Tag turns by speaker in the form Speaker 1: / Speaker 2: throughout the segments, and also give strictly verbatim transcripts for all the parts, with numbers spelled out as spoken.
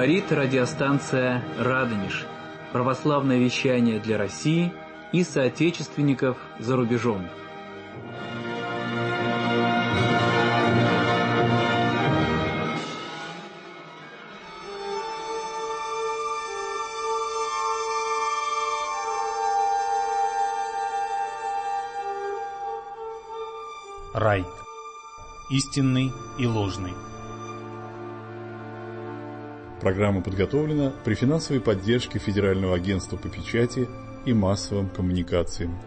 Speaker 1: Говорит радиостанция «Радонеж». Православное вещание для России и соотечественников за рубежом.
Speaker 2: Рай. Истинный и ложный.
Speaker 3: Программа подготовлена при финансовой поддержке Федерального агентства по печати и массовым коммуникациям.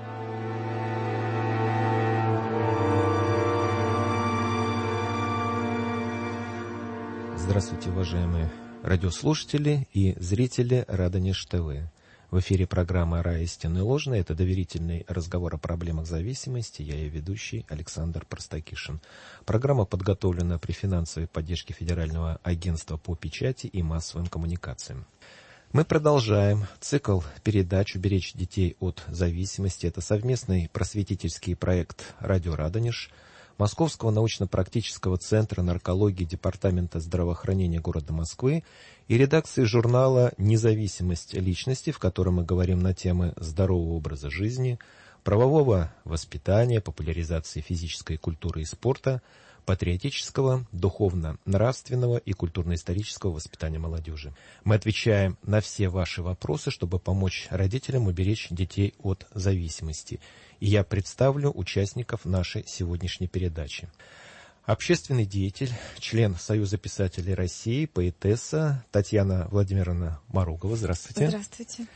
Speaker 4: Здравствуйте, уважаемые радиослушатели и зрители Радонеж ТВ. В эфире программа «Рай, истинный и ложный». Это доверительный разговор о проблемах зависимости. Я ее ведущий Александр Простакишин. Программа подготовлена при финансовой поддержке Федерального агентства по печати и массовым коммуникациям. Мы продолжаем цикл передач «Уберечь детей от зависимости». Это совместный просветительский проект «Радио Радонеж», Московского научно-практического центра наркологии Департамента здравоохранения города Москвы и редакции журнала «Независимость личности», в котором мы говорим на темы здорового образа жизни, правового воспитания, популяризации физической культуры и спорта, патриотического, духовно-нравственного и культурно-исторического воспитания молодежи. Мы отвечаем на все ваши вопросы, чтобы помочь родителям уберечь детей от зависимости. И я представлю участников нашей сегодняшней передачи. Общественный деятель, член Союза писателей России, поэтесса Татьяна Владимировна Морогова. Здравствуйте.
Speaker 5: Здравствуйте.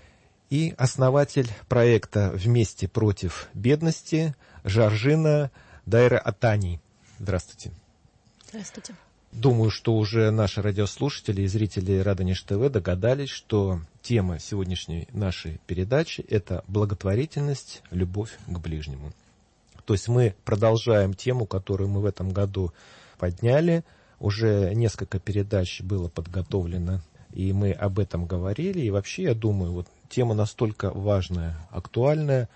Speaker 4: И основатель проекта «Вместе против бедности» Жоржина Дайра Атани. Здравствуйте.
Speaker 5: Здравствуйте.
Speaker 4: Думаю, что уже наши радиослушатели и зрители Радонеж ТВ догадались, что тема сегодняшней нашей передачи – это благотворительность, любовь к ближнему. То есть мы продолжаем тему, которую мы в этом году подняли. Уже несколько передач было подготовлено, и мы об этом говорили. И вообще, я думаю, вот тема настолько важная, актуальная.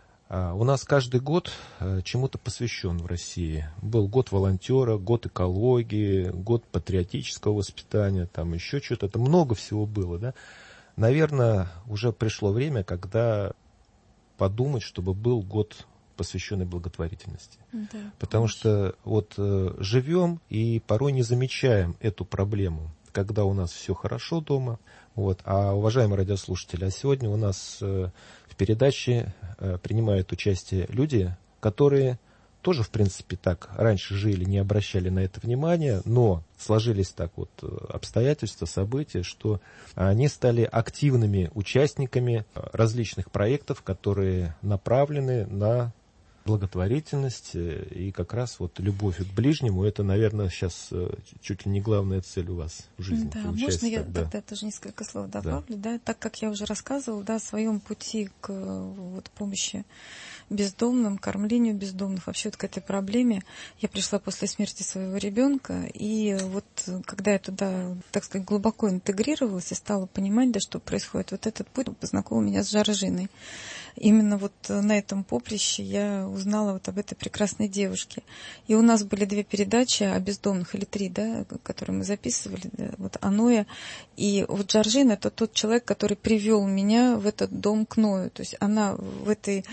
Speaker 4: У нас каждый год чему-то посвящен в России. Был год волонтера, год экологии, год патриотического воспитания, там еще что-то. Это много всего было, да? Наверное, уже пришло время, когда подумать, чтобы был год, посвященный благотворительности. Да, потому что вот живем и порой не замечаем эту проблему, когда у нас все хорошо дома. Вот. А, уважаемые радиослушатели, а сегодня у нас э, в передаче э, принимают участие люди, которые тоже, в принципе, так раньше жили, не обращали на это внимания, но сложились так вот обстоятельства, события, что они стали активными участниками различных проектов, которые направлены на благотворительность и как раз вот любовь к ближнему. Это, наверное, сейчас чуть ли не главная цель у вас в жизни.
Speaker 5: Да, можно я тогда. тогда тоже несколько слов добавлю, да. да, так как я уже рассказывала, да, о своем пути к вот, помощи бездомным, кормлению бездомных, вообще вот к этой проблеме. Я пришла после смерти своего ребенка, и вот когда я туда, так сказать, глубоко интегрировалась и стала понимать, да, что происходит, вот этот путь познакомил меня с Жоржиной. Именно вот на этом поприще я узнала вот об этой прекрасной девушке. И у нас были две передачи о бездомных, или три, да, которые мы записывали, да, вот Аноя. И вот Жоржина — это тот человек, который привел меня в этот дом к Ною. То есть она в этой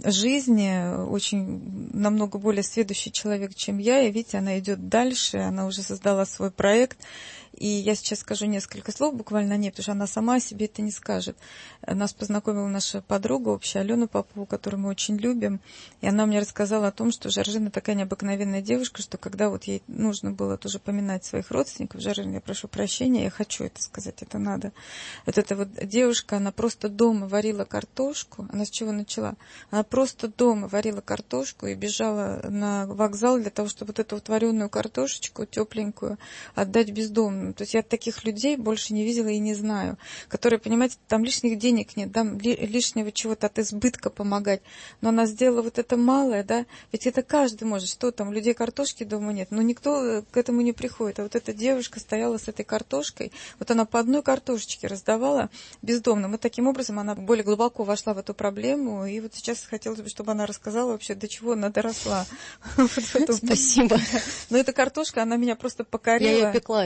Speaker 5: жизни очень намного более сведущий человек, чем я. И видите, она идет дальше, она уже создала свой проект. И я сейчас скажу несколько слов буквально о ней, потому что она сама о себе это не скажет. Нас познакомила наша подруга общая, Алена Попову, которую мы очень любим. И она мне рассказала о том, что Жоржина такая необыкновенная девушка, что когда вот ей нужно было тоже поминать своих родственников, Жоржина, я прошу прощения, я хочу это сказать, это надо. Вот эта вот девушка, она просто дома варила картошку. Она с чего начала? Она просто дома варила картошку и бежала на вокзал для того, чтобы вот эту вот вареную картошечку тепленькую отдать бездомным. То есть я таких людей больше не видела и не знаю, которые, понимаете, там лишних денег нет, там лишнего чего-то от избытка помогать. Но она сделала вот это малое, да, ведь это каждый может, что там, у людей картошки дома нет, но никто к этому не приходит. А вот эта девушка стояла с этой картошкой, вот она по одной картошечке раздавала бездомным. И таким образом она более глубоко вошла в эту проблему. И вот сейчас хотелось бы, чтобы она рассказала вообще, до чего она доросла.
Speaker 6: Спасибо.
Speaker 5: Но эта картошка, она меня просто покорила.
Speaker 6: Я ее пекла, это было еще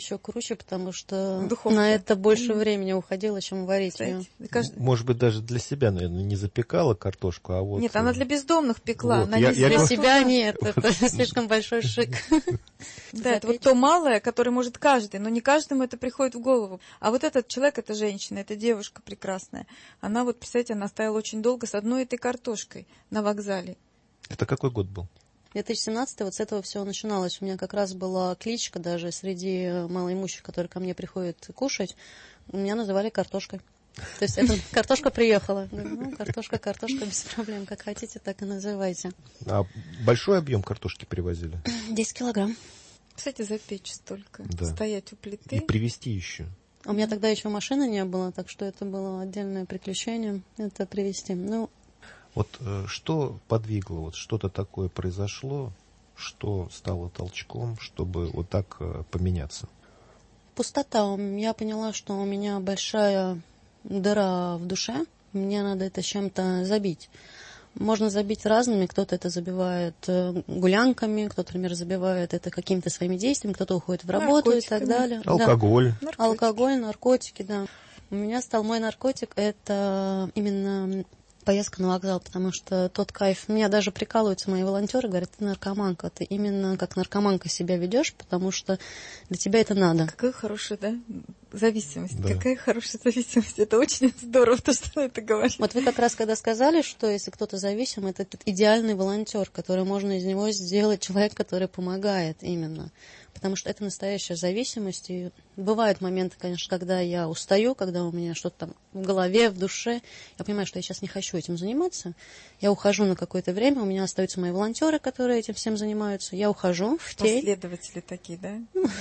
Speaker 6: еще круче, потому что
Speaker 5: Духовка.
Speaker 6: на это больше времени уходило, чем варить ее.
Speaker 5: Кажд...
Speaker 4: Может быть, даже для себя, наверное, не запекала картошку, а вот...
Speaker 5: Нет, она для бездомных пекла.
Speaker 4: Вот,
Speaker 5: Она
Speaker 4: я-
Speaker 5: не
Speaker 4: я
Speaker 6: Для
Speaker 4: говорю-
Speaker 6: себя нет, это слишком большой шик.
Speaker 5: Да, это вот то малое, которое может каждый, но не каждому это приходит в голову. А вот этот человек, эта женщина, эта девушка прекрасная, она вот, представляете, она стояла очень долго с одной этой картошкой на вокзале.
Speaker 4: Это какой год был?
Speaker 6: две тысячи семнадцатый, вот с этого все начиналось. У меня как раз была кличка даже среди малоимущих, которые ко мне приходят кушать, меня называли картошкой. То есть это картошка приехала. Говорю, ну, картошка, картошка, без проблем. Как хотите, так и называйте.
Speaker 4: А большой объем картошки привозили?
Speaker 6: десять килограмм.
Speaker 5: Кстати, запечь столько,
Speaker 4: Да.
Speaker 5: стоять у плиты.
Speaker 4: И привезти еще.
Speaker 6: У меня тогда еще машины не было, так что это было отдельное приключение, это привезти. Ну,
Speaker 4: Вот э, что подвигло, вот что-то такое произошло, что стало толчком, чтобы вот так э, поменяться?
Speaker 6: пустота. Я поняла, что у меня большая дыра в душе, мне надо это чем-то забить. Можно забить разными, кто-то это забивает э, гулянками, кто-то, например, забивает это какими-то своими действиями, кто-то уходит в работу и так далее.
Speaker 4: Алкоголь.
Speaker 6: Да. Алкоголь, наркотики, да. У меня стал мой наркотик, это именно поездка на вокзал, потому что тот кайф, меня даже прикалываются мои волонтеры, говорят, ты наркоманка, ты именно как наркоманка себя ведешь, потому что для тебя это надо.
Speaker 5: Какая хорошая, да, зависимость.
Speaker 4: Да.
Speaker 5: Какая хорошая зависимость. Это очень здорово, то, что она это говорит.
Speaker 6: Вот вы как раз когда сказали, что если кто-то зависим, это идеальный волонтер, который можно из него сделать человек, который помогает именно. Потому что это настоящая зависимость. И бывают моменты, конечно, когда я устаю, когда у меня что-то там в голове, в душе. Я понимаю, что я сейчас не хочу этим заниматься. Я ухожу на какое-то время, у меня остаются мои волонтеры, которые этим всем занимаются. Я ухожу в тень.
Speaker 5: Последователи такие, да?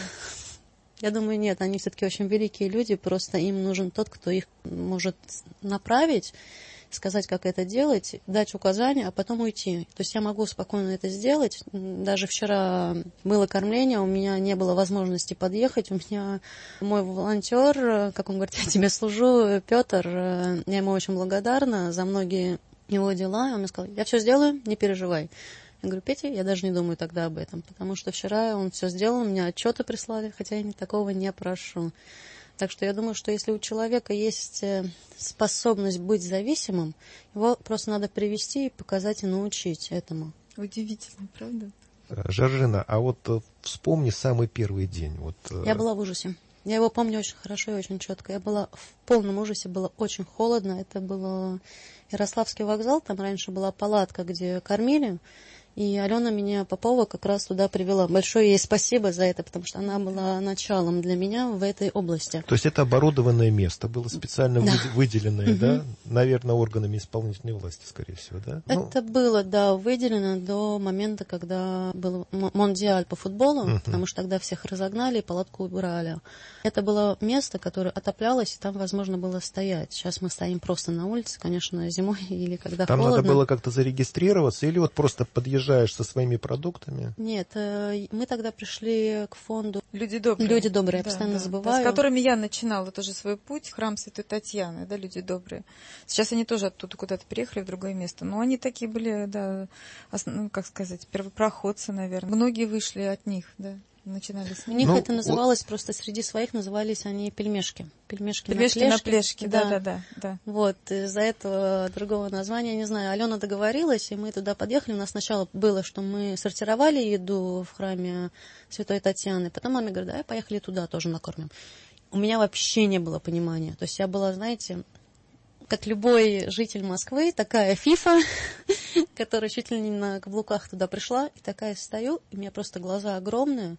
Speaker 6: Я думаю, нет, они все-таки очень великие люди, просто им нужен тот, кто их может направить, сказать, как это делать, дать указания, а потом уйти. То есть я могу спокойно это сделать. Даже вчера было кормление, у меня не было возможности подъехать. У меня мой волонтер, как он говорит, я тебе служу, Петр, я ему очень благодарна за многие его дела. Он мне сказал, я все сделаю, не переживай. Я говорю, Петя, я даже не думаю тогда об этом, потому что вчера он все сделал, мне отчеты прислали, хотя я такого не прошу. Так что я думаю, что если у человека есть способность быть зависимым, его просто надо привести и показать и научить этому.
Speaker 5: Удивительно, правда?
Speaker 4: Жоржина, а вот э, вспомни самый первый день. Вот, э,
Speaker 6: Я была в ужасе. Я его помню очень хорошо и очень четко. Я была в полном ужасе, было очень холодно. Это был Ярославский вокзал, там раньше была палатка, где кормили. И Алена меня, Попова, как раз туда привела. Большое ей спасибо за это, потому что она была началом для меня в этой области.
Speaker 4: То есть это оборудованное место, было специально
Speaker 6: Да.
Speaker 4: выделенное, да? Наверное, органами исполнительной власти, скорее всего, да?
Speaker 6: Это ну, было, да, выделено до момента, когда был Мондиаль по футболу, uh-huh. потому что тогда всех разогнали и палатку убрали. Это было место, которое отоплялось, и там возможно было стоять. Сейчас мы стоим просто на улице, конечно, зимой или когда
Speaker 4: там
Speaker 6: холодно.
Speaker 4: Там надо было как-то зарегистрироваться или вот просто подъезжаешь со своими продуктами?
Speaker 6: Нет, мы тогда пришли к фонду
Speaker 5: «Люди добрые».
Speaker 6: «Люди добрые», я
Speaker 5: да,
Speaker 6: постоянно
Speaker 5: да,
Speaker 6: забываю.
Speaker 5: Да, с которыми я начинала тоже свой путь, храм Святой Татьяны, да, «Люди добрые». Сейчас они тоже оттуда куда-то переехали в другое место, но они такие были, да, основ, ну, как сказать, первопроходцы, наверное. Многие вышли от них, да. Начинали с
Speaker 6: У них
Speaker 4: ну,
Speaker 6: это называлось, вот... просто среди своих назывались они пельмешки. Пельмешки,
Speaker 5: пельмешки
Speaker 6: на
Speaker 5: плешке.
Speaker 6: плешке.
Speaker 5: На плешке, да. Да, да, да, да.
Speaker 6: Вот, из-за этого другого названия, не знаю, Алена договорилась, и мы туда подъехали. У нас сначала было, что мы сортировали еду в храме Святой Татьяны, потом маме говорит, давай поехали туда, тоже накормим. У меня вообще не было понимания. То есть я была, знаете, как любой житель Москвы, такая фифа, которая чуть ли не на каблуках туда пришла, и такая стою, и у меня просто глаза огромные.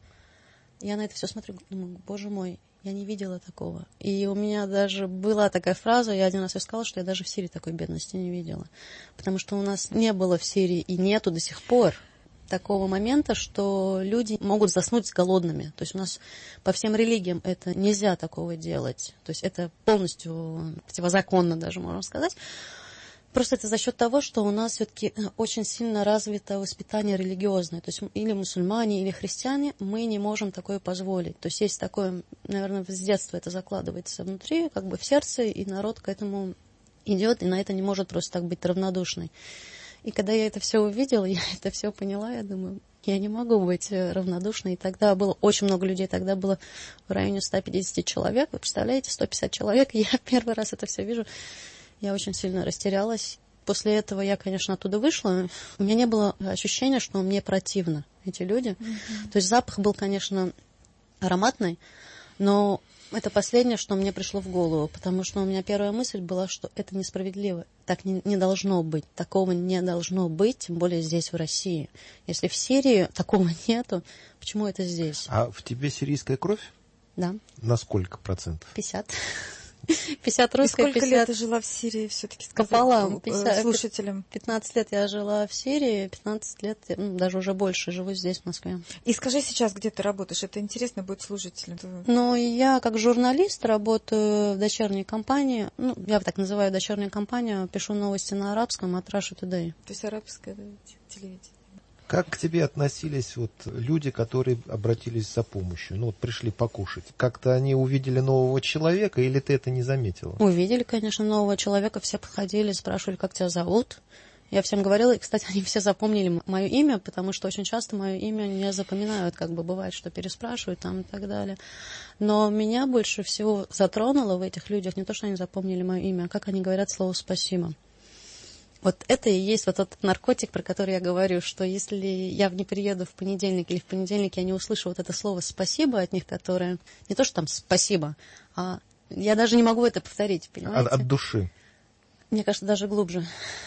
Speaker 6: Я на это все смотрю, думаю, боже мой, я не видела такого. И у меня даже была такая фраза, я один раз сказала, что я даже в Сирии такой бедности не видела. Потому что у нас не было в Сирии и нету до сих пор такого момента, что люди могут заснуть голодными. То есть у нас по всем религиям это нельзя такого делать. То есть это полностью противозаконно даже, можно сказать. Просто это за счет того, что у нас все-таки очень сильно развито воспитание религиозное. То есть или мусульмане, или христиане, мы не можем такое позволить. То есть есть такое, наверное, с детства это закладывается внутри, как бы в сердце, и народ к этому идет, и на это не может просто так быть равнодушный. И когда я это все увидела, я это все поняла, я думаю, Я не могу быть равнодушной. И тогда было очень много людей, тогда было в районе ста пятидесяти человек. Вы представляете, сто пятьдесят человек, и я первый раз это все вижу. Я очень сильно растерялась. После этого я, конечно, оттуда вышла. У меня не было ощущения, что мне противно эти люди. Mm-hmm. То есть запах был, конечно, ароматный, но это последнее, что мне пришло в голову, потому что у меня первая мысль была, что это несправедливо. Так не, не должно быть. Такого не должно быть, тем более здесь, в России. Если в Сирии такого нету, почему это здесь?
Speaker 4: А в тебе сирийская кровь?
Speaker 6: Да.
Speaker 4: На сколько процентов?
Speaker 6: пятьдесят. пятьдесят русская,
Speaker 5: сколько
Speaker 6: пятьдесят...
Speaker 5: лет ты жила в Сирии, все-таки сказать
Speaker 6: пополам,
Speaker 5: слушателям?
Speaker 6: пятнадцать лет я жила в Сирии, пятнадцать лет, ну, даже уже больше, живу здесь, в Москве.
Speaker 5: И скажи сейчас, где ты работаешь, это интересно будет слушателям.
Speaker 6: Ну, я как журналист работаю в дочерней компании, ну, я так называю дочернюю компанию, пишу новости на арабском от Russia Today.
Speaker 5: То есть арабское, да, телевидение.
Speaker 4: Как к тебе относились вот люди, которые обратились за помощью? Ну вот пришли покушать. Как-то они увидели нового человека, или ты это не заметила?
Speaker 6: Увидели, конечно, нового человека. Все подходили, спрашивали, как тебя зовут. Я всем говорила, и, кстати, они все запомнили мое имя, потому что очень часто мое имя не запоминают, как бы бывает, что переспрашивают там и так далее. Но меня больше всего затронуло в этих людях не то, что они запомнили мое имя, а как они говорят слово «спасибо». Вот это и есть вот этот наркотик, про который я говорю, что если я не приеду в понедельник или в понедельник я не услышу вот это слово «спасибо» от них, которое не то, что там «спасибо», а я даже не могу это повторить, понимаете?
Speaker 4: От, от души.
Speaker 6: Мне кажется, даже глубже,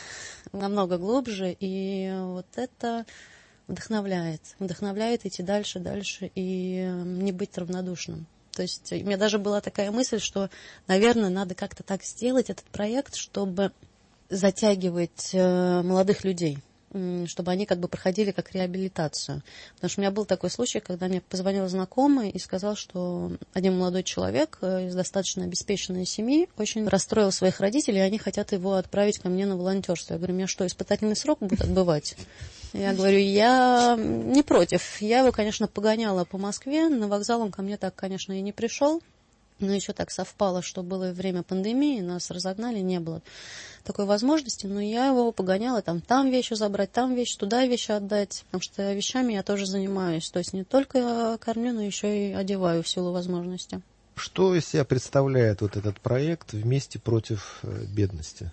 Speaker 6: намного глубже, и вот это вдохновляет, вдохновляет идти дальше, дальше и не быть равнодушным. То есть у меня даже была такая мысль, что, наверное, надо как-то так сделать этот проект, чтобы затягивать э, молодых людей, чтобы они как бы проходили как реабилитацию. Потому что у меня был такой случай, когда мне позвонил знакомый и сказал, что один молодой человек из достаточно обеспеченной семьи очень расстроил своих родителей, и они хотят его отправить ко мне на волонтерство. Я говорю, меня что, испытательный срок будет отбывать? Я говорю, я не против. Я его, конечно, погоняла по Москве, на вокзал он ко мне так, конечно, и не пришел. Но еще так совпало, что было время пандемии, нас разогнали, не было такой возможности, но я его погоняла, там, там вещи забрать, там вещи, туда вещи отдать, потому что вещами я тоже занимаюсь, то есть не только кормлю, но еще и одеваю в силу возможности.
Speaker 4: Что из себя представляет вот этот проект «Вместе против бедности»?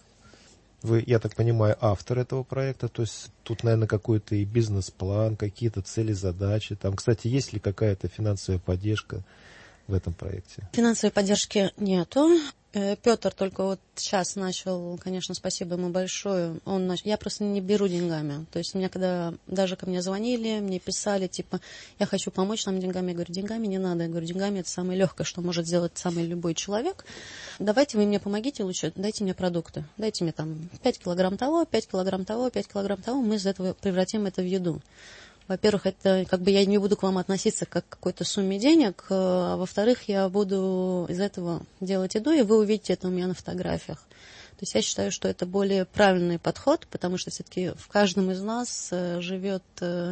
Speaker 4: Вы, я так понимаю, автор этого проекта, то есть тут, наверное, какой-то и бизнес-план, какие-то цели, задачи. Там, кстати, есть ли какая-то финансовая поддержка в этом проекте?
Speaker 6: Финансовой поддержки нету. Петр только вот сейчас начал, конечно, спасибо ему большое. Он нач... Я просто не беру деньгами. То есть у меня когда даже ко мне звонили, мне писали, типа, я хочу помочь нам деньгами. Я говорю, деньгами не надо. Я говорю, деньгами это самое легкое, что может сделать самый любой человек. Давайте вы мне помогите лучше, дайте мне продукты. Дайте мне там пять килограмм того, пять килограмм того, пять килограмм того. Мы из этого превратим это в еду. Во-первых, это как бы я не буду к вам относиться как к какой-то сумме денег, а во-вторых, я буду из этого делать еду, и вы увидите это у меня на фотографиях. То есть я считаю, что это более правильный подход, потому что все-таки в каждом из нас живет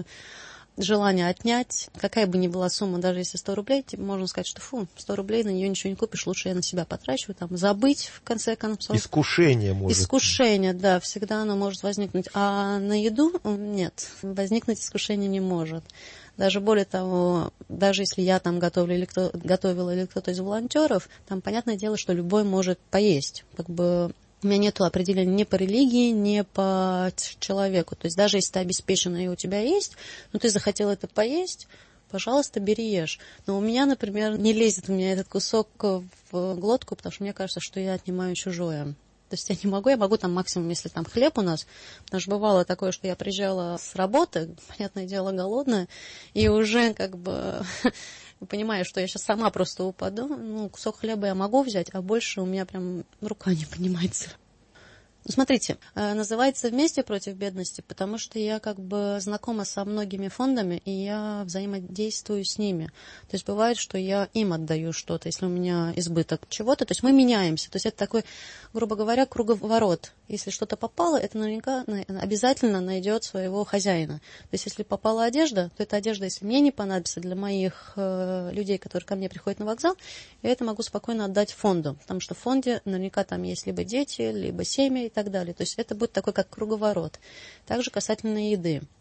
Speaker 6: желание отнять, какая бы ни была сумма, даже если сто рублей, типа, можно сказать, что фу, сто рублей, на нее ничего не купишь, лучше я на себя потрачу, там, забыть, в конце концов.
Speaker 4: Искушение может.
Speaker 6: Искушение, да, всегда оно может возникнуть, а на еду нет, возникнуть искушение не может. Даже более того, даже если я там готовлю или кто, готовила или кто-то из волонтеров, там, понятное дело, что любой может поесть, как бы. У меня нет определения ни по религии, ни по человеку. То есть даже если ты обеспеченный и у тебя есть, но ты захотел это поесть, пожалуйста, бери, ешь. Но у меня, например, не лезет у меня этот кусок в глотку, потому что мне кажется, что я отнимаю чужое. То есть я не могу, я могу там максимум, если там хлеб у нас, потому что бывало такое, что я приезжала с работы, понятное дело, голодная, и уже как бы... Понимаю, что я сейчас сама просто упаду, ну, кусок хлеба я могу взять, а больше у меня прям рука не поднимается. Смотрите, называется «Вместе против бедности», потому что я как бы знакома со многими фондами, и я взаимодействую с ними. То есть бывает, что я им отдаю что-то, если у меня избыток чего-то. То есть мы меняемся. То есть это такой, грубо говоря, круговорот. Если что-то попало, это наверняка обязательно найдет своего хозяина. То есть если попала одежда, то эта одежда, если мне не понадобится для моих э, людей, которые ко мне приходят на вокзал, я это могу спокойно отдать фонду. Потому что в фонде наверняка там есть либо дети, либо семьи и так далее. То есть это будет такой как круговорот. Также касательно еды.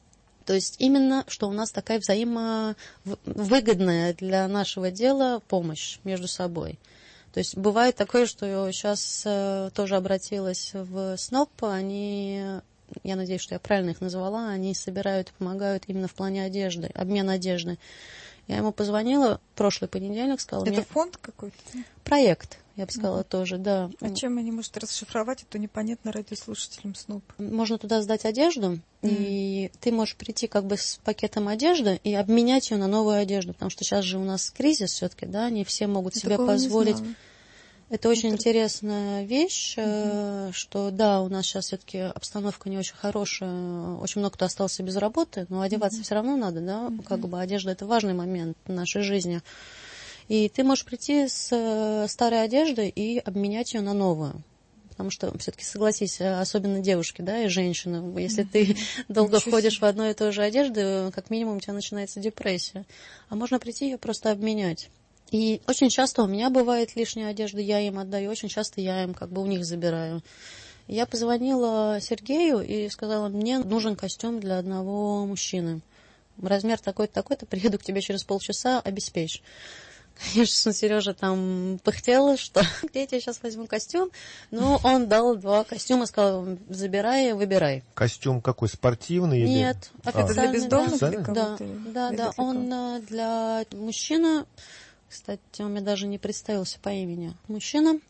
Speaker 6: То есть именно, что у нас такая взаимовыгодная для нашего дела помощь между собой. То есть бывает такое, что я сейчас э, тоже обратилась в СНОП, они, я надеюсь, что я правильно их назвала, они собирают и помогают именно в плане одежды, обмен одежды. Я ему позвонила в прошлый понедельник, сказала...
Speaker 5: Это
Speaker 6: мне...
Speaker 5: фонд какой-то?
Speaker 6: Проект, я бы сказала,
Speaker 5: угу.
Speaker 6: тоже, да.
Speaker 5: А чем они, может, расшифровать, это непонятно радиослушателям СНОП?
Speaker 6: Можно туда сдать одежду, mm. и ты можешь прийти как бы с пакетом одежды и обменять ее на новую одежду, потому что сейчас же у нас кризис все-таки, да, не все могут себе
Speaker 5: Такого
Speaker 6: позволить... Это очень
Speaker 5: Это...
Speaker 6: интересная вещь,
Speaker 5: Mm-hmm.
Speaker 6: что да, у нас сейчас все-таки обстановка не очень хорошая, очень много кто остался без работы, но одеваться mm-hmm. все равно надо, да, mm-hmm. как бы одежда это важный момент в нашей жизни. И ты можешь прийти с старой одеждой и обменять ее на новую. Потому что, все-таки, согласись, особенно девушки, да, и женщины, если mm-hmm. ты долго Ничего ходишь себе. В одной и той же одежде, как минимум у тебя начинается депрессия. А можно прийти ее просто обменять. И очень часто у меня бывает лишняя одежда, я им отдаю, очень часто я им как бы у них забираю. Я позвонила Сергею и сказала, мне нужен костюм для одного мужчины. Размер такой-то, такой-то, приеду к тебе через полчаса, обеспечь. Конечно, Сережа там пыхтел, что где я тебе сейчас возьму костюм. Но он дал два костюма, сказал, забирай, выбирай.
Speaker 4: Костюм какой, спортивный?
Speaker 6: Нет,
Speaker 4: или...
Speaker 5: Это для бездомных?
Speaker 6: Да,
Speaker 5: для
Speaker 6: да, да, да. Он для мужчины, кстати, он мне даже не представился по имени, мужчина,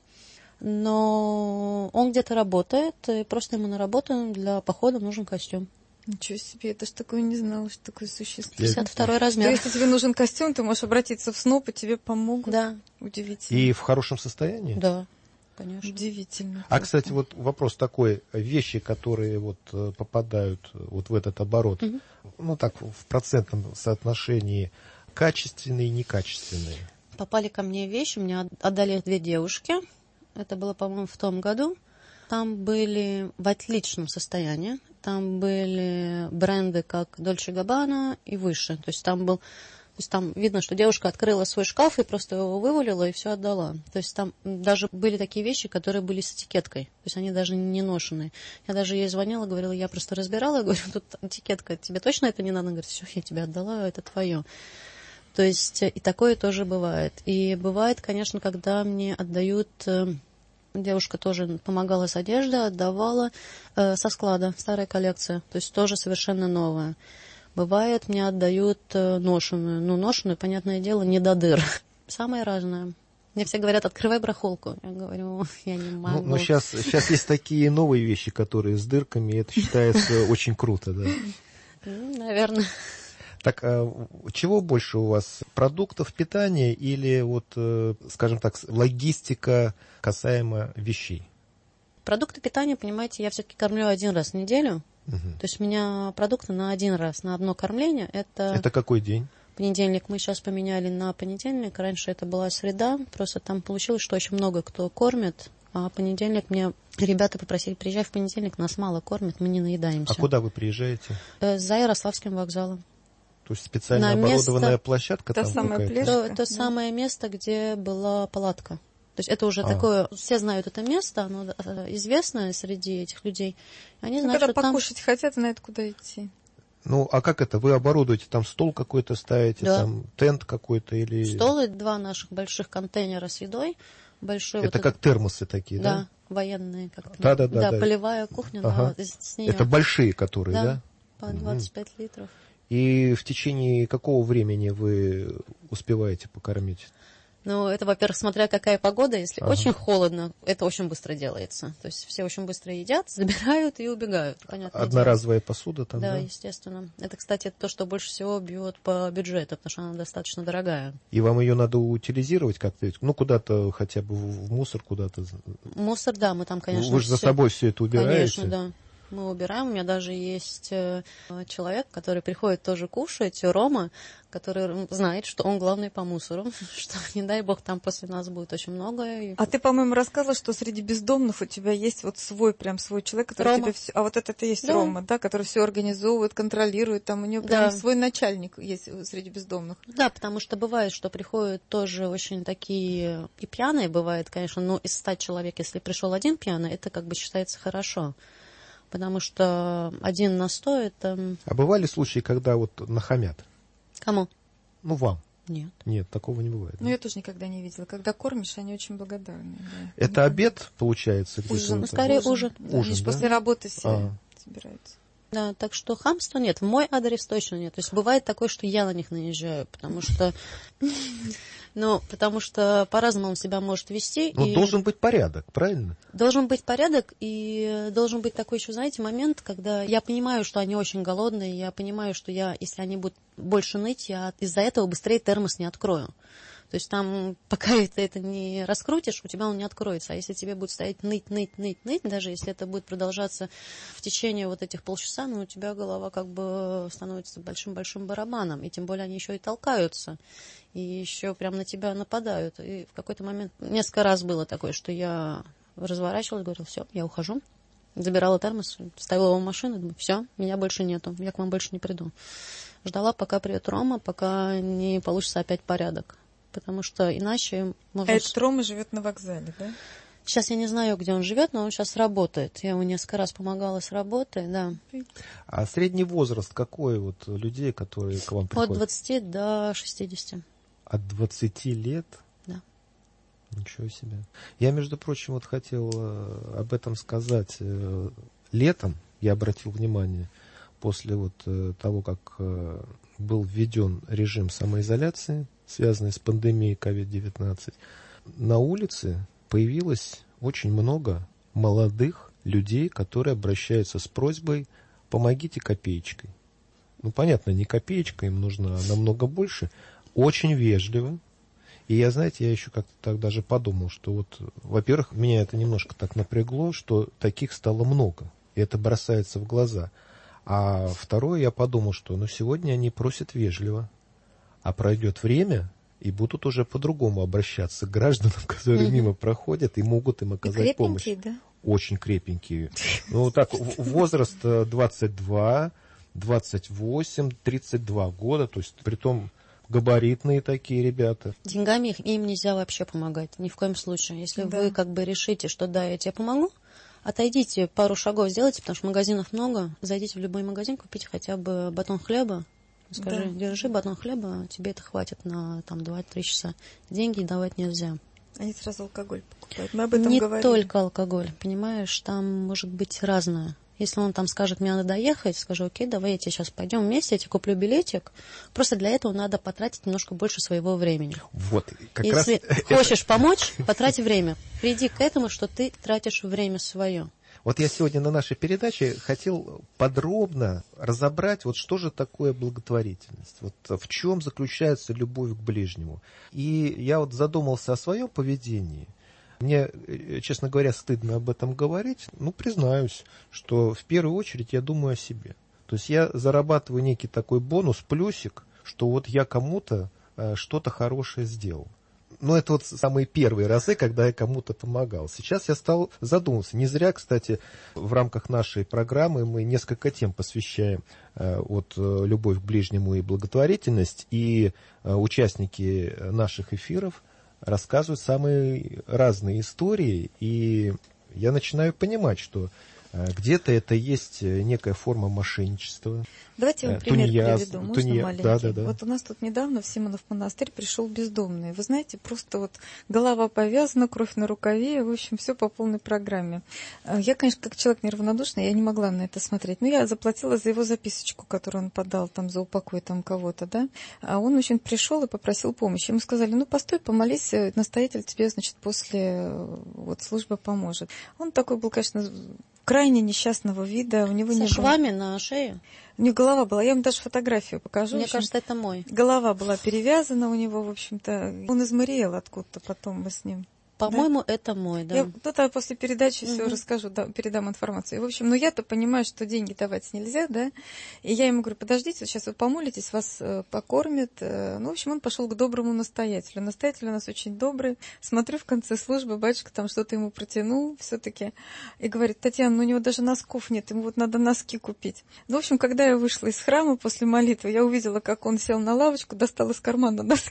Speaker 6: но он где-то работает, и просто ему на работу для похода нужен костюм.
Speaker 5: Ничего себе, это ж такое не знала, что такое существует.
Speaker 6: пятьдесят второй размер.
Speaker 5: То есть, если тебе нужен костюм, ты можешь обратиться в СНОП, и тебе помогут?
Speaker 6: Да.
Speaker 5: Удивительно.
Speaker 4: И в хорошем состоянии?
Speaker 6: Да, конечно.
Speaker 5: Удивительно.
Speaker 4: А, кстати, вот вопрос такой, вещи, которые вот попадают вот в этот оборот, угу. ну так, в процентном соотношении, качественные и некачественные?
Speaker 6: Попали ко мне вещи, мне отдали две девушки, это было, по-моему, в том году. Там были в отличном состоянии. Там были бренды, как Dolce Gabbana и выше. То есть там был, то есть там видно, что девушка открыла свой шкаф и просто его вывалила и все отдала. То есть там даже были такие вещи, которые были с этикеткой. То есть они даже не ношеные. Я даже ей звонила, говорила, я просто разбирала, я говорю, тут этикетка, тебе точно это не надо? Она говорит, все, я тебе отдала, это твое. То есть и такое тоже бывает. И бывает, конечно, когда мне отдают... Девушка тоже помогала с одеждой, отдавала э, со склада, старая коллекция, то есть тоже совершенно новая. Бывает, мне отдают э, ношеную, ну, ношеную, понятное дело, не до дыр. Самое разное. Мне все говорят, открывай барахолку. Я говорю, я не могу.
Speaker 4: Ну, но сейчас, сейчас есть такие новые вещи, которые с дырками, и это считается очень круто, да?
Speaker 6: Наверное.
Speaker 4: Так, а чего больше у вас? Продуктов питания или, вот, скажем так, логистика касаемо вещей?
Speaker 6: Продукты питания, понимаете, я все-таки кормлю один раз в неделю. Угу. То есть у меня продукты на один раз, на одно кормление. Это,
Speaker 4: это какой день?
Speaker 6: Понедельник. Мы сейчас поменяли на понедельник. Раньше это была среда. Просто там получилось, что очень много кто кормит. А понедельник мне ребята попросили, приезжай в понедельник, нас мало кормят, мы не наедаемся.
Speaker 4: А куда вы приезжаете?
Speaker 6: За Ярославским вокзалом.
Speaker 4: То есть специально
Speaker 6: на
Speaker 4: оборудованная
Speaker 6: место,
Speaker 4: площадка
Speaker 5: та
Speaker 4: там
Speaker 5: самая
Speaker 4: какая-то?
Speaker 5: Плешка,
Speaker 6: то, то
Speaker 5: да.
Speaker 6: самое место, где была палатка. То есть это уже а. такое, все знают это место, оно известное среди этих людей. Они
Speaker 5: ну,
Speaker 6: знают,
Speaker 5: когда
Speaker 6: что
Speaker 5: покушать
Speaker 6: там...
Speaker 5: хотят, знают, куда идти.
Speaker 4: Ну, а как это? Вы оборудуете, там стол какой-то ставите,
Speaker 6: да.
Speaker 4: там тент какой-то или...
Speaker 6: Стол и два наших больших контейнера с едой. Большой
Speaker 4: это
Speaker 6: вот
Speaker 4: как
Speaker 6: этот...
Speaker 4: термосы такие, да?
Speaker 6: Да, военные. Как
Speaker 4: да, да, да,
Speaker 6: да,
Speaker 4: да.
Speaker 6: полевая кухня.
Speaker 4: Ага.
Speaker 6: На... С нее...
Speaker 4: Это большие, которые, да?
Speaker 6: Да, по двадцать пять угу. литров.
Speaker 4: И в течение какого времени вы успеваете покормить?
Speaker 6: Ну, это, во-первых, смотря какая погода. Если
Speaker 4: ага.
Speaker 6: очень холодно, это очень быстро делается. То есть все очень быстро едят, забирают и убегают. Понятное
Speaker 4: Одноразовая
Speaker 6: дело.
Speaker 4: Посуда там,
Speaker 6: да?
Speaker 4: Да,
Speaker 6: естественно. Это, кстати, то, что больше всего бьет по бюджету, потому что она достаточно дорогая.
Speaker 4: И вам ее надо утилизировать как-то? Ну, куда-то хотя бы в мусор куда-то?
Speaker 6: Мусор, да, мы там, конечно...
Speaker 4: Вы же за все... собой все это убираете?
Speaker 6: Конечно, да. Мы убираем. У меня даже есть э, человек, который приходит тоже кушать, Рома, который знает, что он главный по мусору, что, не дай бог, там после нас будет очень много.
Speaker 5: А ты, по-моему, рассказывала, что среди бездомных у тебя есть вот свой, прям свой человек, который
Speaker 6: Рома.
Speaker 5: тебе все... А вот это и есть
Speaker 6: да.
Speaker 5: Рома, да, который все организовывает, контролирует, там у него прям да. свой начальник есть среди бездомных.
Speaker 6: Да, потому что бывает, что приходят тоже очень такие и пьяные, бывает, конечно, но из ста человек, если пришел один пьяный, это как бы считается хорошо. Потому что один на сто это...
Speaker 4: А бывали случаи, когда вот нахамят?
Speaker 6: Кому?
Speaker 4: Ну, вам.
Speaker 6: Нет.
Speaker 4: Нет, такого не бывает.
Speaker 5: Ну, я тоже никогда не видела. Когда кормишь, они очень благодарны. Да.
Speaker 4: Это обед, получается?
Speaker 5: Ужин.
Speaker 6: Ну, скорее ужин.
Speaker 5: Да,
Speaker 4: Ужин,
Speaker 5: они же
Speaker 4: да?
Speaker 5: после работы все
Speaker 4: А.
Speaker 5: собираются.
Speaker 6: Да, так что хамства нет. В мой адрес точно нет. То есть бывает такое, что я на них наезжаю, потому что... Ну, потому что по-разному он себя может вести.
Speaker 4: Ну,
Speaker 6: и...
Speaker 4: должен быть порядок, правильно?
Speaker 6: Должен быть порядок, и должен быть такой еще, знаете, момент, когда я понимаю, что они очень голодные, я понимаю, что я, если они будут больше ныть, я из-за этого быстрее термос не открою. То есть там, пока ты это не раскрутишь, у тебя он не откроется. А если тебе будет стоять ныть, ныть, ныть, ныть, даже если это будет продолжаться в течение вот этих полчаса, ну, у тебя голова как бы становится большим-большим барабаном. И тем более они еще и толкаются. И еще прям на тебя нападают. И в какой-то момент, несколько раз было такое, что я разворачивалась, говорила, все, я ухожу. Забирала термос, ставила его в машину, думаю, все, меня больше нету, я к вам больше не приду. Ждала, пока придет Рома, пока не получится опять порядок. Потому что иначе можно...
Speaker 5: А этот Рома живет на вокзале, да?
Speaker 6: Сейчас я не знаю, где он живет, но он сейчас работает. Я ему несколько раз помогала с работой, да.
Speaker 4: А средний возраст какой вот людей, которые к вам приходят?
Speaker 6: От двадцати до шестидесяти.
Speaker 4: От двадцати лет?
Speaker 6: Да.
Speaker 4: Ничего себе. Я, между прочим, вот хотел об этом сказать. Летом я обратил внимание, после вот того, как был введен режим самоизоляции, связанный с пандемией ковид девятнадцать, на улице появилось очень много молодых людей, которые обращаются с просьбой «помогите копеечкой». Ну, понятно, не копеечка, им нужно намного больше, очень вежливо. И я, знаете, я еще как-то так даже подумал, что вот, во-первых, меня это немножко так напрягло, что таких стало много, и это бросается в глаза. А второе, я подумал, что ну, сегодня они просят вежливо, а пройдет время, и будут уже по-другому обращаться к гражданам, которые mm-hmm. мимо проходят, и могут им оказать помощь.
Speaker 5: Да?
Speaker 4: Очень крепенькие. Ну, так, возраст двадцать два, двадцать восемь, тридцать два года, то есть, притом, габаритные такие ребята.
Speaker 6: Деньгами им нельзя вообще помогать, ни в коем случае. Если да. вы как бы решите, что да, я тебе помогу, отойдите, пару шагов сделайте, потому что магазинов много, зайдите в любой магазин, купите хотя бы батон хлеба, скажи, да. держи батон хлеба, тебе это хватит на там два-три часа. Деньги давать нельзя.
Speaker 5: Они сразу алкоголь покупают. Мы об этом
Speaker 6: Не
Speaker 5: говорили.
Speaker 6: только алкоголь, понимаешь, там может быть разное. Если он там скажет, мне надо доехать, скажу, окей, давай я тебе сейчас пойдем вместе, я тебе куплю билетик. Просто для этого надо потратить немножко больше своего времени.
Speaker 4: Вот, как
Speaker 6: Если
Speaker 4: раз
Speaker 6: хочешь помочь, потрать время. Приди к этому, что ты тратишь время свое.
Speaker 4: Вот я сегодня на нашей передаче хотел подробно разобрать, вот что же такое благотворительность, вот в чем заключается любовь к ближнему. И я вот задумался о своем поведении. Мне, честно говоря, стыдно об этом говорить, ну, признаюсь, что в первую очередь я думаю о себе. То есть я зарабатываю некий такой бонус, плюсик, что вот я кому-то э, что-то хорошее сделал. Ну, это вот самые первые разы, когда я кому-то помогал. Сейчас я стал задумываться. Не зря, кстати, в рамках нашей программы мы несколько тем посвящаем э, вот, любовь к ближнему и благотворительность, и э, участники наших эфиров рассказывают самые разные истории, и я начинаю понимать, что где-то это есть некая форма мошенничества.
Speaker 5: Давайте я вам пример
Speaker 4: Тунеяз,
Speaker 5: приведу. Можно
Speaker 4: тунея...
Speaker 5: маленький?
Speaker 4: Да, да, да.
Speaker 5: Вот у нас тут недавно в Симонов монастырь пришел бездомный. Вы знаете, просто вот голова повязана, кровь на рукаве, в общем, все по полной программе. Я, конечно, как человек неравнодушный, я не могла на это смотреть. Но я заплатила за его записочку, которую он подал там за упокой там кого-то, да. А он, в общем, пришел и попросил помощи. Ему сказали, ну, постой, помолись, настоятель тебе, значит, после вот службы поможет. Он такой был, конечно, крайне несчастного вида. У него
Speaker 6: Со
Speaker 5: не
Speaker 6: швами
Speaker 5: было...
Speaker 6: на шее?
Speaker 5: У него голова была, я вам даже фотографию покажу.
Speaker 6: Мне
Speaker 5: общем,
Speaker 6: кажется, это мой.
Speaker 5: Голова была перевязана у него, в общем-то. Он из Мариэла откуда-то потом мы с ним.
Speaker 6: По-моему,
Speaker 5: да?
Speaker 6: это мой, да.
Speaker 5: Я кто-то после передачи угу. все расскажу, да, передам информацию. И, в общем, ну я-то понимаю, что деньги давать нельзя, да. И я ему говорю, подождите, сейчас вы помолитесь, вас э, покормят. Ну, в общем, он пошел к доброму настоятелю. Настоятель у нас очень добрый. Смотрю, в конце службы батюшка там что-то ему протянул все-таки. И говорит, Татьяна, ну у него даже носков нет, ему вот надо носки купить. Ну, в общем, когда я вышла из храма после молитвы, я увидела, как он сел на лавочку, достал из кармана носки.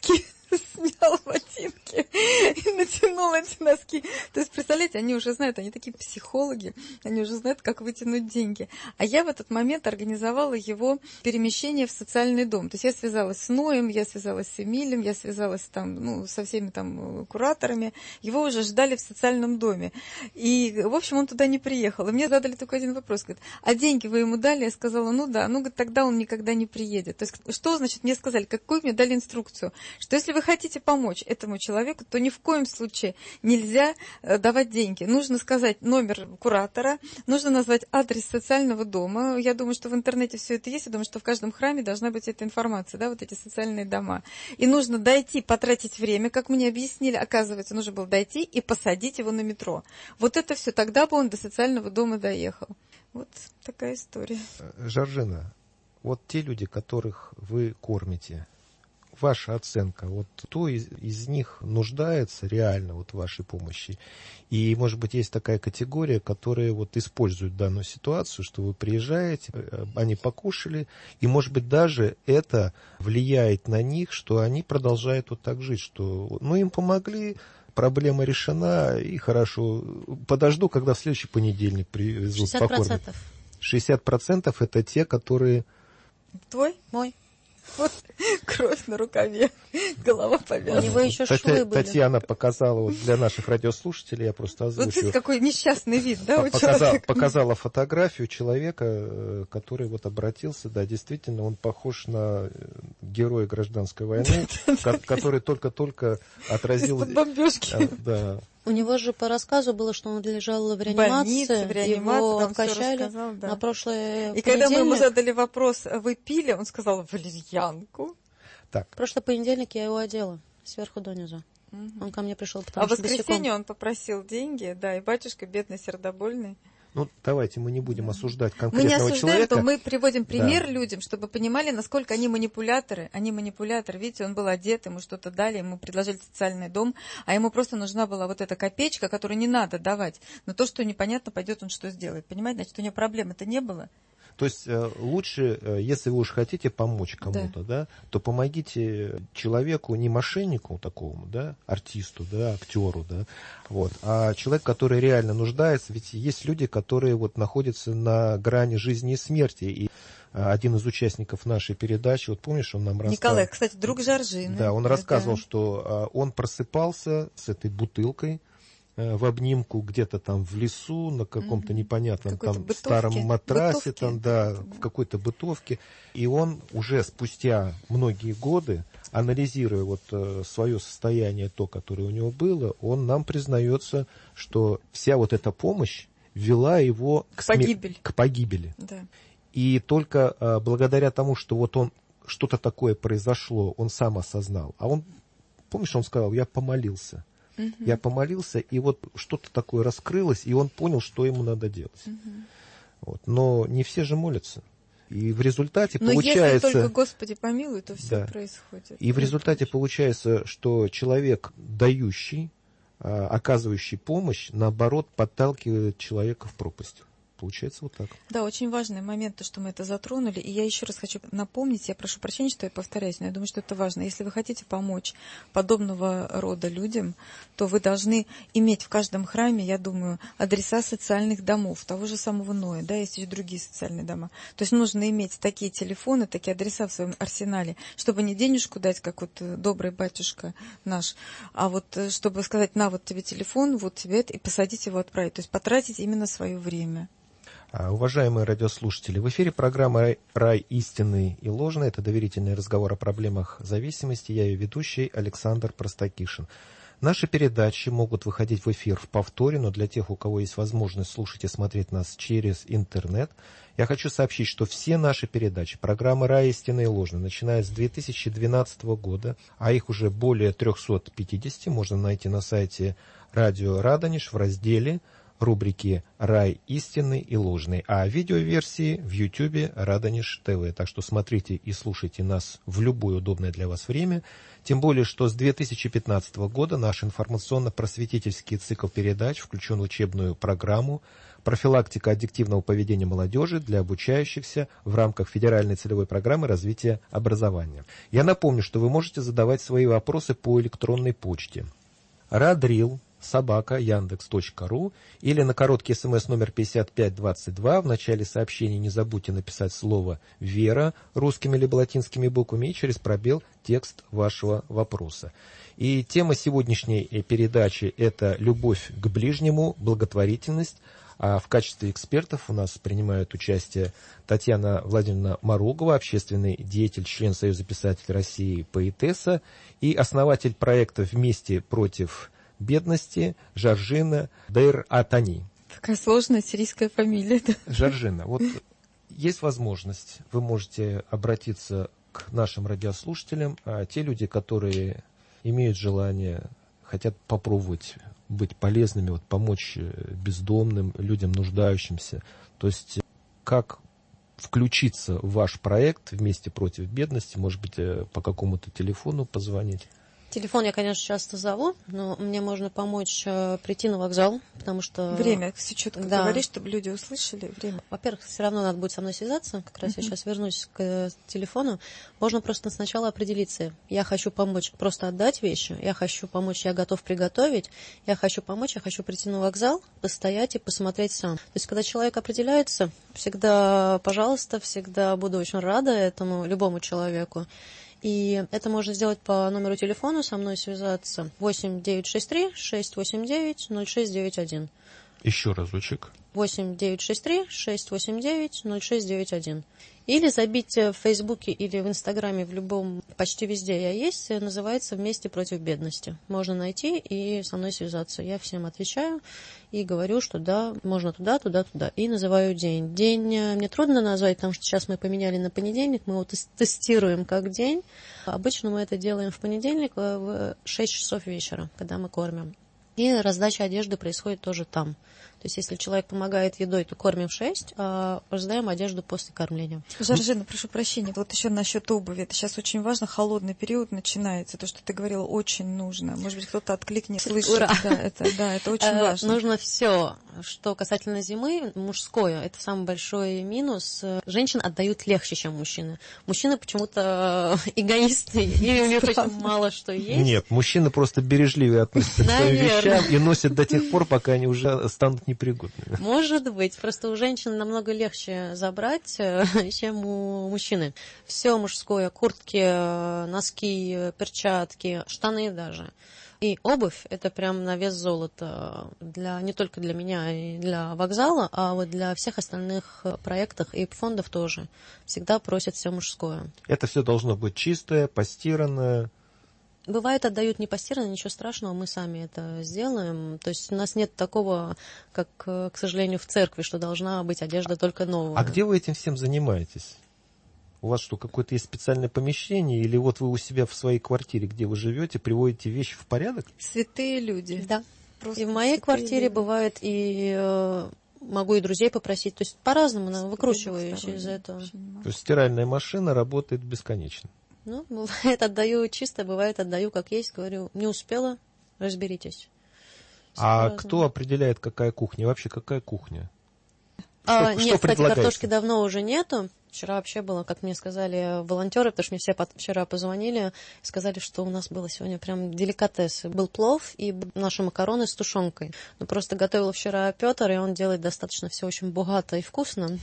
Speaker 5: снял ботинки и натянул эти носки. То есть, представляете, они уже знают, они такие психологи, они уже знают, как вытянуть деньги. А я в этот момент организовала его перемещение в социальный дом. То есть я связалась с Ноем, я связалась с Эмилем, я связалась там, ну, со всеми там кураторами. Его уже ждали в социальном доме. И, в общем, он туда не приехал. И мне задали только один вопрос. Говорит, а деньги вы ему дали? Я сказала, ну да. Ну, говорит, тогда он никогда не приедет. То есть, что значит, мне сказали, какую мне дали инструкцию? Что если вы хотите помочь этому человеку, то ни в коем случае нельзя давать деньги. Нужно сказать номер куратора, нужно назвать адрес социального дома. Я думаю, что в интернете все это есть. Я думаю, что в каждом храме должна быть эта информация, да, вот эти социальные дома. И нужно дойти, потратить время, как мне объяснили. Оказывается, нужно было дойти и посадить его на метро. Вот это все. Тогда бы он до социального дома доехал. Вот такая история.
Speaker 4: Жоржина, вот те люди, которых вы кормите, ваша оценка, вот кто из, из них нуждается реально вот в вашей помощи? И, может быть, есть такая категория, которая вот использует данную ситуацию, что вы приезжаете, они покушали, и, может быть, даже это влияет на них, что они продолжают вот так жить, что, ну, им помогли, проблема решена, и хорошо, подожду, когда в следующий понедельник привезут покормить. шестьдесят процентов это те, которые...
Speaker 5: Твой? Мой. Вот кровь на рукаве, голова повязана.
Speaker 6: У него еще швы были.
Speaker 4: Татьяна показала вот для наших радиослушателей, я просто озвучу.
Speaker 5: Вот видите, какой несчастный вид, да, у
Speaker 4: показала,
Speaker 5: человека.
Speaker 4: Показала фотографию человека, который вот обратился, да, действительно, он похож на героя гражданской войны, который только-только отразил...
Speaker 5: Из-под бомбежки.
Speaker 4: Да.
Speaker 6: У него же по рассказу было, что он лежал в реанимации,
Speaker 5: больнице, в реанимации,
Speaker 6: его
Speaker 5: там
Speaker 6: качали
Speaker 5: рассказал, да.
Speaker 6: на прошлое
Speaker 5: И когда мы ему задали вопрос, вы пили, он сказал, валерьянку.
Speaker 4: Так.
Speaker 6: В прошлый понедельник я его одела сверху донизу. Угу. Он ко мне пришел, потому
Speaker 5: а
Speaker 6: что
Speaker 5: в воскресенье он попросил деньги, да, и батюшка бедный, сердобольный.
Speaker 4: Ну, давайте мы не будем да. осуждать конкретного
Speaker 5: человека. Мы не осуждаем,
Speaker 4: человека.
Speaker 5: то мы приводим пример
Speaker 4: да.
Speaker 5: людям, чтобы понимали, насколько они манипуляторы. Они манипуляторы. Видите, он был одет, ему что-то дали, ему предложили социальный дом, а ему просто нужна была вот эта копеечка, которую не надо давать. Но то, что непонятно, пойдет он что сделает. Понимаете, значит, у него проблем-то не было.
Speaker 4: То есть лучше, если вы уж хотите помочь кому-то, да. Да, то помогите человеку, не мошеннику такому, да, артисту, да, актеру, да, вот, а человек, который реально нуждается, ведь есть люди, которые вот находятся на грани жизни и смерти, и один из участников нашей передачи, вот помнишь, он нам рассказывал...
Speaker 5: Николай, кстати, друг Жоржины.
Speaker 4: Да, он
Speaker 5: да,
Speaker 4: рассказывал,
Speaker 5: да.
Speaker 4: что он просыпался с этой бутылкой в обнимку где-то там в лесу, на каком-то непонятном
Speaker 5: какой-то
Speaker 4: там
Speaker 5: бытовке.
Speaker 4: старом матрасе,
Speaker 5: Бытовке.
Speaker 4: там, да, в какой-то бытовке. И он уже спустя многие годы, анализируя вот э, свое состояние, то, которое у него было, он нам признается, что вся вот эта помощь вела его к,
Speaker 5: к, погибель.
Speaker 4: смер... к погибели.
Speaker 5: Да.
Speaker 4: И только э, благодаря тому, что вот он что-то такое произошло, он сам осознал. А он, помнишь, он сказал, я помолился. Uh-huh. Я помолился, и вот что-то такое раскрылось, и он понял, что ему надо делать. Uh-huh. Вот. Но не все же молятся. И в результате
Speaker 5: Но
Speaker 4: получается...
Speaker 5: если только Господи помилуй, то все
Speaker 4: да.
Speaker 5: происходит.
Speaker 4: И в результате получается, что человек, дающий, оказывающий помощь, наоборот, подталкивает человека в пропасть. Получается вот так.
Speaker 5: Да, очень важный момент, то, что мы это затронули. И я еще раз хочу напомнить, я прошу прощения, что я повторяюсь, но я думаю, что это важно. Если вы хотите помочь подобного рода людям, то вы должны иметь в каждом храме, я думаю, адреса социальных домов, того же самого Ноя, да, есть и другие социальные дома. То есть нужно иметь такие телефоны, такие адреса в своем арсенале, чтобы не денежку дать, как вот добрый батюшка наш, а вот чтобы сказать, на, вот тебе телефон, вот тебе это, и посадить его, отправить. То есть потратить именно свое время.
Speaker 4: Уважаемые радиослушатели, в эфире программа «Рай истинный и ложный». Это доверительный разговор о проблемах зависимости. Я ее ведущий Александр Простакишин. Наши передачи могут выходить в эфир в повторе, но для тех, у кого есть возможность слушать и смотреть нас через интернет, я хочу сообщить, что все наши передачи, программы «Рай истинный и ложный», начиная с две тысячи двенадцатого года, а их уже более триста пятьдесят, можно найти на сайте радио Радонеж в разделе рубрики «Рай истинный и ложный», а видеоверсии в YouTube Радонеж ТВ. Так что смотрите и слушайте нас в любое удобное для вас время. Тем более, что с две тысячи пятнадцатого года наш информационно-просветительский цикл передач включен в учебную программу «Профилактика аддиктивного поведения молодежи для обучающихся в рамках федеральной целевой программы развития образования». Я напомню, что вы можете задавать свои вопросы по электронной почте радрил собака яндекс точка ру или на короткий смс номер пятьдесят пять двадцать два. В начале сообщения не забудьте написать слово «Вера» русскими либо латинскими буквами и через пробел текст вашего вопроса. И тема сегодняшней передачи – это любовь к ближнему, благотворительность. А в качестве экспертов у нас принимают участие Татьяна Владимировна Морогова, общественный деятель, член Союза писателей России, поэтесса, и основатель проекта «Вместе против бедности» Жоржина Дейр-Атани.
Speaker 5: Такая сложная сирийская фамилия. Да?
Speaker 4: Жоржина, вот есть возможность, вы можете обратиться к нашим радиослушателям, а те люди, которые имеют желание, хотят попробовать быть полезными, вот, помочь бездомным, людям нуждающимся. То есть как включиться в ваш проект «Вместе против бедности», может быть, по какому-то телефону позвонить?
Speaker 6: Телефон я, конечно, часто зову, но мне можно помочь э, прийти на вокзал, потому что...
Speaker 5: Время, все четко
Speaker 6: да.
Speaker 5: говоришь, чтобы люди услышали. Время.
Speaker 6: Во-первых, все равно надо будет со мной связаться, как раз uh-huh. я сейчас вернусь к э, телефону. Можно просто сначала определиться. Я хочу помочь просто отдать вещи, я хочу помочь, я готов приготовить, я хочу помочь, я хочу прийти на вокзал, постоять и посмотреть сам. То есть, когда человек определяется, всегда, пожалуйста, всегда буду очень рада этому, любому человеку. И это можно сделать по номеру телефона, со мной связаться восемь девятьсот шестьдесят три шестьсот восемьдесят девять ноль шесть девять один.
Speaker 4: Еще разочек.
Speaker 6: восемь девятьсот шестьдесят три шестьсот восемьдесят девять ноль шесть девять один. Или забить в Фейсбуке или в Инстаграме, в любом, почти везде я есть, называется «Вместе против бедности». Можно найти и со мной связаться. Я всем отвечаю и говорю, что да, можно туда, туда, туда. И называю день. День мне трудно назвать, потому что сейчас мы поменяли на понедельник, мы его тестируем как день. Обычно мы это делаем в понедельник в шесть часов вечера, когда мы кормим. И раздача одежды происходит тоже там. То есть, если человек помогает едой, то кормим в шесть, а раздаем одежду после кормления.
Speaker 5: Жоржина, прошу прощения, вот еще насчет обуви. Это сейчас очень важно, холодный период начинается. То, что ты говорила, очень нужно. Может быть, кто-то откликнется, слышит.
Speaker 6: Ура!
Speaker 5: Да, это, да, это очень важно.
Speaker 6: Нужно все, что касательно зимы, мужское. Это самый большой минус. Женщин отдают легче, чем мужчины. Мужчины почему-то эгоисты, и у них очень мало что есть.
Speaker 4: Нет, мужчины просто бережливее относятся к своим вещам и носят до тех пор, пока они уже станут непригодными.
Speaker 6: Может быть. Просто у женщин намного легче забрать, чем у мужчины. Все мужское. Куртки, носки, перчатки, штаны даже. И обувь – это прям на вес золота. Для, не только для меня и для вокзала, а вот для всех остальных проектов и фондов тоже. Всегда просят все мужское.
Speaker 4: Это все должно быть чистое, постиранное.
Speaker 6: Бывает, отдают не постиранное, ничего страшного, мы сами это сделаем. То есть у нас нет такого, как, к сожалению, в церкви, что должна быть одежда только новая.
Speaker 4: А где вы этим всем занимаетесь? У вас что, какое-то есть специальное помещение? Или вот вы у себя в своей квартире, где вы живете, приводите вещи в порядок?
Speaker 5: Святые люди.
Speaker 6: Да.
Speaker 5: Просто
Speaker 6: и в моей квартире
Speaker 5: люди.
Speaker 6: Бывает, и э, могу и друзей попросить. То есть по-разному выкручиваюсь из этого.
Speaker 4: То есть стиральная машина работает бесконечно?
Speaker 6: Ну, бывает, отдаю чисто, бывает, отдаю как есть. Говорю, не успела, разберитесь.
Speaker 4: А
Speaker 6: Сразу.
Speaker 4: кто определяет, какая кухня? Вообще, какая кухня?
Speaker 6: А,
Speaker 4: что,
Speaker 6: нет,
Speaker 4: что
Speaker 6: кстати, картошки давно уже нету. Вчера вообще было, как мне сказали волонтеры, потому что мне все вчера позвонили, сказали, что у нас было сегодня прям деликатес. Был плов и наши макароны с тушенкой. Ну, просто готовил вчера Петр, и он делает достаточно все очень богато и вкусно.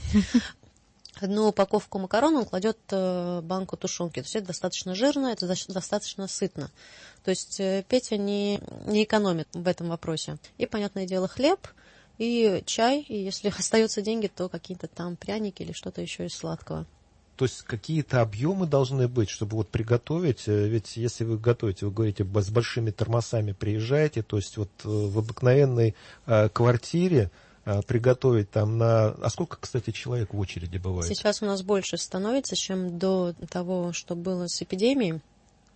Speaker 6: Одну упаковку макарон он кладет банку тушенки. То есть это достаточно жирно, это достаточно сытно. То есть Петя не, не экономит в этом вопросе. И, понятное дело, хлеб и чай. И если остаются деньги, то какие-то там пряники или что-то еще из сладкого.
Speaker 4: То есть какие-то объемы должны быть, чтобы вот приготовить. Ведь если вы готовите, вы говорите, с большими термосами приезжаете, то есть вот в обыкновенной э, квартире приготовить там на... А сколько, кстати, человек в очереди бывает?
Speaker 6: Сейчас у нас больше становится, чем до того, что было с эпидемией.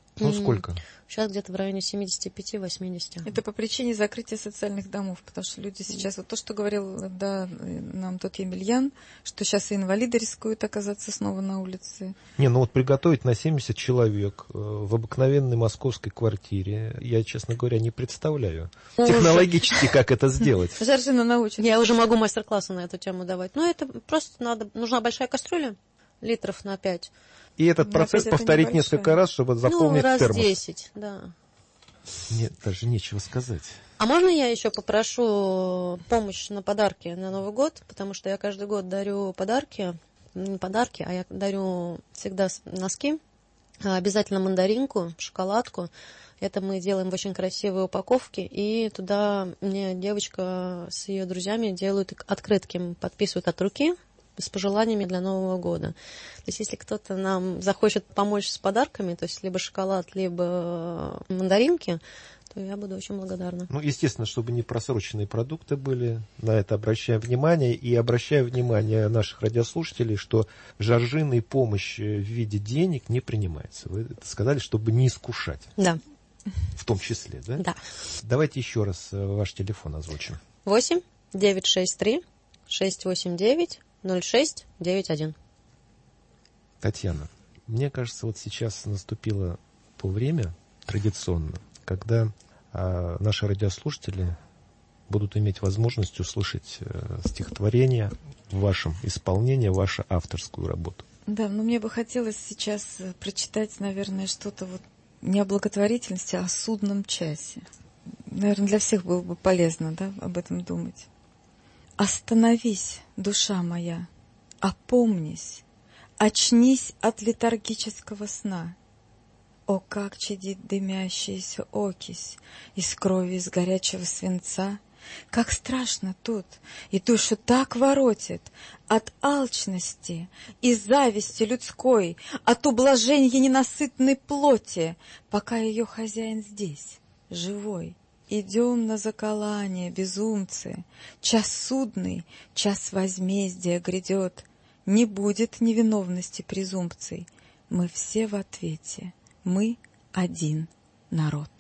Speaker 4: Ну, сколько?
Speaker 6: Сейчас где-то в районе семьдесят пять - восемьдесят.
Speaker 5: Это по причине закрытия социальных домов, потому что люди сейчас, вот то, что говорил да, нам тот Емельян, что сейчас и инвалиды рискуют оказаться снова на улице.
Speaker 4: Не, ну вот приготовить на семьдесят человек в обыкновенной московской квартире, я, честно говоря, не представляю технологически, как это сделать.
Speaker 5: Жоржина научит.
Speaker 6: Я уже могу мастер-классы на эту тему давать. Ну, это просто надо, нужна большая кастрюля, литров на пять.
Speaker 4: И этот
Speaker 5: Но
Speaker 4: процесс повторить несколько раз, чтобы заполнить
Speaker 6: ну, раз
Speaker 4: термос.
Speaker 6: десять, да.
Speaker 4: Нет, даже нечего сказать.
Speaker 6: А можно я еще попрошу помощь на подарки на Новый год? Потому что я каждый год дарю подарки. Не подарки, а я дарю всегда носки. Обязательно мандаринку, шоколадку. Это мы делаем в очень красивой упаковке. И туда мне девочка с ее друзьями делают открытки, подписывают от руки с пожеланиями для Нового года. То есть, если кто-то нам захочет помочь с подарками, то есть, либо шоколад, либо мандаринки, то я буду очень благодарна.
Speaker 4: Ну, естественно, чтобы не просроченные продукты были, на это обращаем внимание. И обращаю внимание наших радиослушателей, что Жоржиной помощь в виде денег не принимается. Вы это сказали, чтобы не искушать.
Speaker 6: Да.
Speaker 4: В том числе, да?
Speaker 6: Да.
Speaker 4: Давайте еще раз ваш телефон озвучим.
Speaker 6: восемь девятьсот шестьдесят три шестьсот восемьдесят девять ноль шесть девять один.
Speaker 4: Татьяна, мне кажется, вот сейчас наступило то время традиционно, когда а, наши радиослушатели будут иметь возможность услышать а, стихотворение в вашем исполнении, вашу авторскую работу.
Speaker 5: Да, но мне бы хотелось сейчас прочитать, наверное, что-то вот не о благотворительности, а о судном часе. Наверное, для всех было бы полезно, да, об этом думать. Остановись, душа моя, опомнись, очнись от летаргического сна. О, как чадит дымящаяся окись из крови, из горячего свинца! Как страшно тут, и душу так воротит от алчности и зависти людской, от ублажения ненасытной плоти, пока ее хозяин здесь, живой. Идем на заколание, безумцы, час судный, час возмездия грядет, не будет невиновности презумпций, мы все в ответе, мы один народ.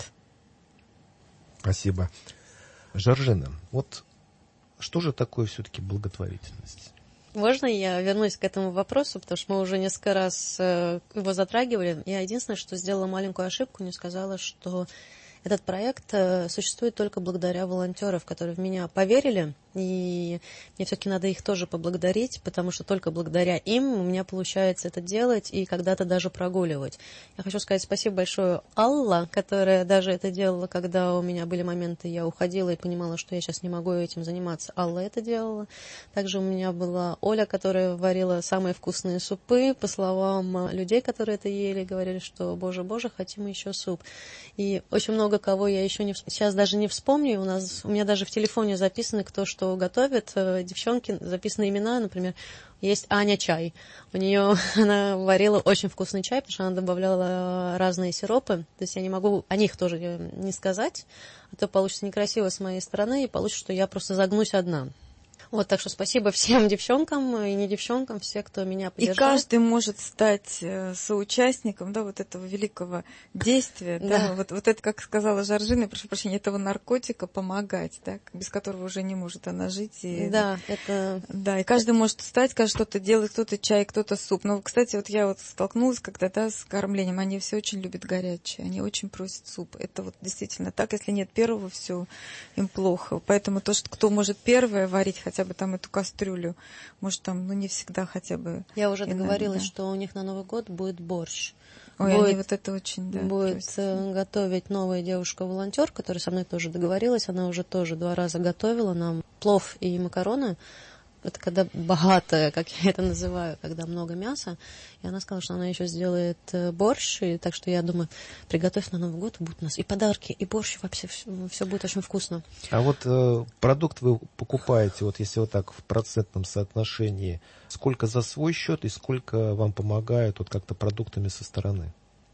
Speaker 4: Спасибо. Жоржина, вот что же такое все-таки благотворительность?
Speaker 6: Можно я вернусь к этому вопросу, потому что мы уже несколько раз его затрагивали. Я единственное, что сделала маленькую ошибку, не сказала, что этот проект существует только благодаря волонтерам, которые в меня поверили, и мне все-таки надо их тоже поблагодарить, потому что только благодаря им у меня получается это делать и когда-то даже прогуливать. Я хочу сказать спасибо большое Алла, которая даже это делала, когда у меня были моменты, я уходила и понимала, что я сейчас не могу этим заниматься. Алла это делала. Также у меня была Оля, которая варила самые вкусные супы. По словам людей, которые это ели, говорили, что «Боже, Боже, хотим еще суп». И очень много кого я еще не, сейчас даже не вспомню. У нас, у меня даже в телефоне записано, кто что готовит. Девчонки, записаны имена, например, есть Аня Чай. У нее она варила очень вкусный чай, потому что она добавляла разные сиропы. То есть я не могу о них тоже не сказать, а то получится некрасиво с моей стороны, и получится, что я просто загнусь одна. Вот, так что спасибо всем девчонкам и не девчонкам, все, кто меня поддержал.
Speaker 5: И каждый может стать соучастником, да, вот этого великого действия, да,
Speaker 6: да
Speaker 5: вот, вот это, как сказала Жоржина, прошу прощения, этого наркотика помогать, да, без которого уже не может она жить. И,
Speaker 6: да, это...
Speaker 5: Да, и каждый может встать, каждый что-то делает, кто-то чай, кто-то суп. Но, кстати, вот я вот столкнулась когда-то с кормлением, они все очень любят горячее, они очень просят суп. Это вот действительно так, если нет первого, все, им плохо. Поэтому то, что кто может первое варить, хотя бы там эту кастрюлю, может там, ну не всегда хотя бы.
Speaker 6: Я уже договорилась,
Speaker 5: да.
Speaker 6: что у них на Новый год будет борщ.
Speaker 5: Ой,
Speaker 6: будет,
Speaker 5: они вот это очень, да.
Speaker 6: Будет просят. Готовить новая девушка-волонтер, которая со мной тоже договорилась, она уже тоже два раза готовила нам плов и макароны. Это когда богатая, как я это называю, когда много мяса. И она сказала, что она еще сделает борщ. И так что я думаю, приготовь на Новый год, будет у нас и подарки, и борщ, вообще все, все будет очень вкусно.
Speaker 4: А вот э, продукт вы покупаете, вот если вот так в процентном соотношении, сколько за свой счет и сколько вам помогают вот как-то продуктами со стороны?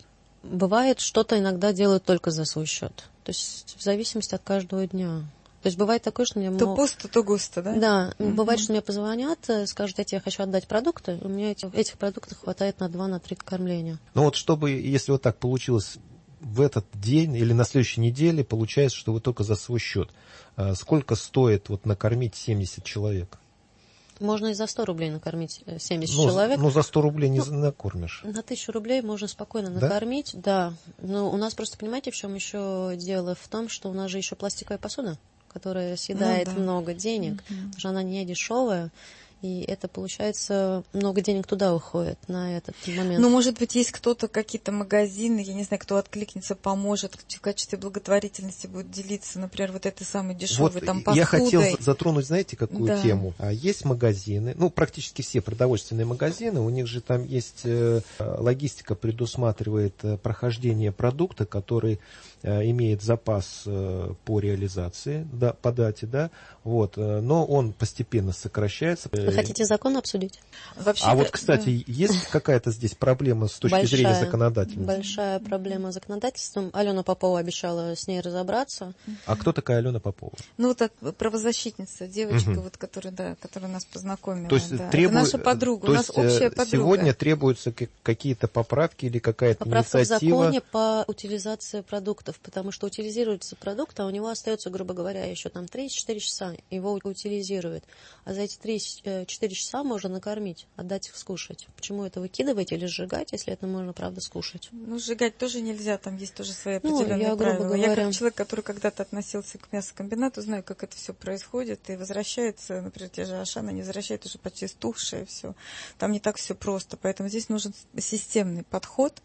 Speaker 6: Бывает, что-то иногда делают только за свой счет. То есть в зависимости от каждого дня. То есть бывает такое, что мне...
Speaker 5: То мог... пусто, то густо, да?
Speaker 6: Да, mm-hmm. Бывает, что мне позвонят, скажут, я тебе хочу отдать продукты, у меня этих, этих продуктов хватает на два-три кормления.
Speaker 4: Ну вот чтобы, если вот так получилось в этот день или на следующей неделе получается, что вы только за свой счет. Сколько стоит вот накормить семьдесят человек?
Speaker 6: Можно и за сто рублей накормить семьдесят
Speaker 4: ну,
Speaker 6: человек.
Speaker 4: Ну, за сто рублей не
Speaker 6: ну,
Speaker 4: накормишь.
Speaker 6: На тысячу рублей можно спокойно
Speaker 4: да?
Speaker 6: накормить, да. Но у нас просто, понимаете, в чем еще дело? В том, что у нас же еще пластиковая посуда, которая съедает ну, да. много денег, mm-hmm. потому что она не дешевая. И это, получается, много денег туда уходит на этот момент.
Speaker 5: Ну, может быть, есть кто-то, какие-то магазины, я не знаю, кто откликнется, поможет, в качестве благотворительности будет делиться, например, вот этой самой дешевой
Speaker 4: вот
Speaker 5: там посудой.
Speaker 4: Я хотел затронуть, знаете, какую
Speaker 5: да.
Speaker 4: тему? Есть магазины, ну, практически все продовольственные магазины, у них же там есть, э, логистика предусматривает э, прохождение продукта, который э, имеет запас э, по реализации, да, по дате, да, вот, э, но он постепенно сокращается.
Speaker 6: Вы хотите закон обсудить?
Speaker 5: Вообще,
Speaker 4: а
Speaker 5: да,
Speaker 4: вот, кстати, да. есть какая-то здесь проблема с точки
Speaker 6: большая,
Speaker 4: зрения законодательности?
Speaker 6: Большая проблема с законодательством. Алена Попова обещала с ней разобраться.
Speaker 4: А кто такая Алена Попова?
Speaker 5: Ну, вот правозащитница, девочка, угу. вот, которая, да, которая нас познакомила.
Speaker 4: То есть,
Speaker 5: да.
Speaker 4: требу...
Speaker 5: наша подруга,
Speaker 4: То
Speaker 5: у нас
Speaker 4: есть,
Speaker 5: общая подруга.
Speaker 4: Сегодня требуются какие-то поправки или какая-то
Speaker 6: Поправка
Speaker 4: инициатива?
Speaker 6: в законе по утилизации продуктов, потому что утилизируется продукт, а у него остается, грубо говоря, еще там три-четыре часа. Его утилизируют. А за эти три-четыре часа можно накормить, отдать их скушать. Почему это выкидывать или сжигать, если это можно, правда, скушать?
Speaker 5: Ну, сжигать тоже нельзя, там есть тоже свои
Speaker 6: ну,
Speaker 5: определенные
Speaker 6: я,
Speaker 5: правила.
Speaker 6: грубо говоря...
Speaker 5: Я как человек, который когда-то относился к мясокомбинату, знаю, как это все происходит, и возвращается, например, те же Ашан, они возвращают уже почти стухшее все. Там не так все просто, поэтому здесь нужен системный подход.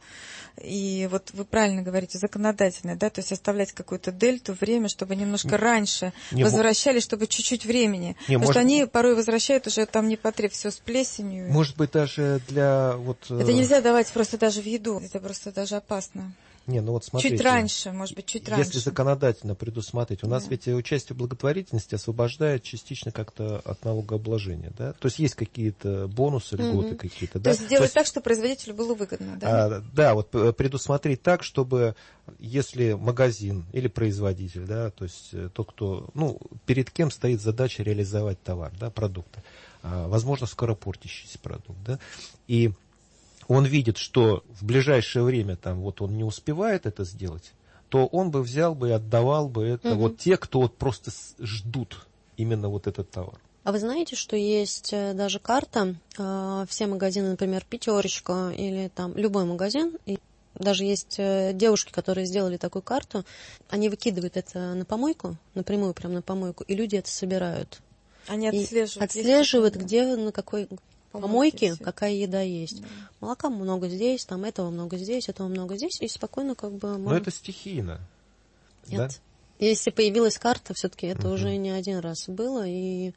Speaker 5: И вот вы правильно говорите, законодательный, да, то есть оставлять какую-то дельту, время, чтобы немножко раньше не возвращали, чтобы чуть-чуть времени. Не, Потому может... что они порой возвращают уже там непотреб все с плесенью.
Speaker 4: Может быть, даже для вот...
Speaker 5: Это нельзя давать просто даже в еду, это просто даже опасно.
Speaker 4: Не, ну вот смотрите,
Speaker 5: чуть раньше, может быть, чуть раньше.
Speaker 4: Если законодательно предусмотреть, у нас да. ведь участие в благотворительности освобождает частично как-то от налогообложения, да? То есть есть какие-то бонусы, льготы mm-hmm. какие-то, да?
Speaker 5: То есть сделать То есть, так, чтобы производителю было выгодно, да?
Speaker 4: А, да, вот предусмотреть так, чтобы если магазин или производитель, да, то есть тот, кто, ну, перед кем стоит задача реализовать товар, да, продукты, а, возможно, скоропортящийся продукт, да, и он видит, что в ближайшее время там вот он не успевает это сделать, то он бы взял бы и отдавал бы это угу. вот те, кто вот просто ждут именно вот этот товар.
Speaker 6: А вы знаете, что есть даже карта, все магазины, например, Пятерочка или там любой магазин, и даже есть девушки, которые сделали такую карту, они выкидывают это на помойку, напрямую прямо на помойку, и люди это собирают.
Speaker 5: Они отслеживают.
Speaker 6: Отслеживают, где, на какой... помойки,
Speaker 5: все.
Speaker 6: Какая еда есть. Да. Молока много здесь, там этого много здесь, этого много здесь, и спокойно как бы... Можно...
Speaker 4: Но это стихийно.
Speaker 6: Нет.
Speaker 4: Да?
Speaker 6: Если появилась карта, все-таки это uh-huh. уже не один раз было, и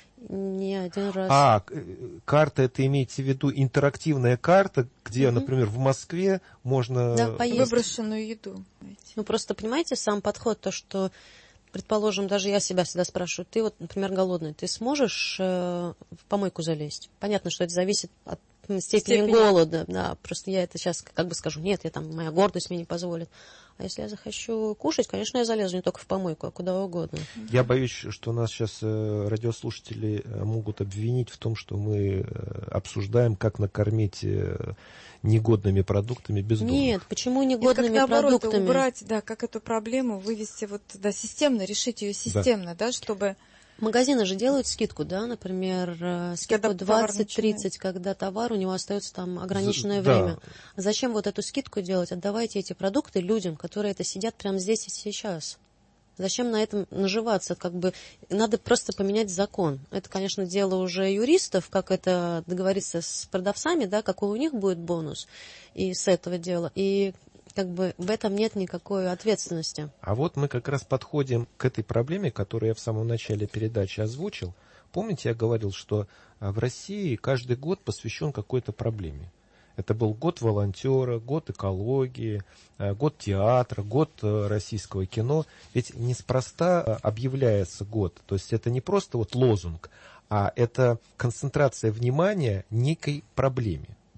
Speaker 6: не один раз...
Speaker 4: А, карта, это имеете в виду интерактивная карта, где, uh-huh. например, в Москве можно...
Speaker 6: Да, поесть.
Speaker 5: Выброшенную еду.
Speaker 6: Ну, просто, понимаете, сам подход, то, что... Предположим, даже я себя всегда спрашиваю, ты вот, например, голодный, ты сможешь э, в помойку залезть? Понятно, что это зависит от степени, степени голода, да, просто я это сейчас как бы скажу, нет, я там, моя гордость мне не позволит. А если я захочу кушать, конечно, я залезу не только в помойку, а куда угодно.
Speaker 4: Я боюсь, что нас сейчас э, радиослушатели могут обвинить в том, что мы э, обсуждаем, как накормить э, негодными продуктами бездомных.
Speaker 6: Нет, почему негодными
Speaker 5: Нет, как, наоборот,
Speaker 6: продуктами?
Speaker 5: Убрать, да, как эту проблему вывести вот, да, системно, решить ее системно, да, да чтобы...
Speaker 6: Магазины же делают скидку, да, например, скидку двадцать-тридцать, когда товар, у него остается там ограниченное
Speaker 4: да.
Speaker 6: время. Зачем вот эту скидку делать? Отдавайте эти продукты людям, которые это сидят прямо здесь и сейчас. Зачем на этом наживаться? Как бы надо просто поменять закон. Это, конечно, дело уже юристов, как это договориться с продавцами, да, какой у них будет бонус и с этого дела. И как бы в этом нет никакой ответственности.
Speaker 4: А вот мы как раз подходим к этой проблеме, которую я в самом начале передачи озвучил. Помните, я говорил, что в России каждый год посвящен какой-то проблеме. Это был год волонтера, год экологии, год театра, год российского кино. Ведь неспроста объявляется год. То есть это не просто вот лозунг, а это концентрация внимания некой проблеме.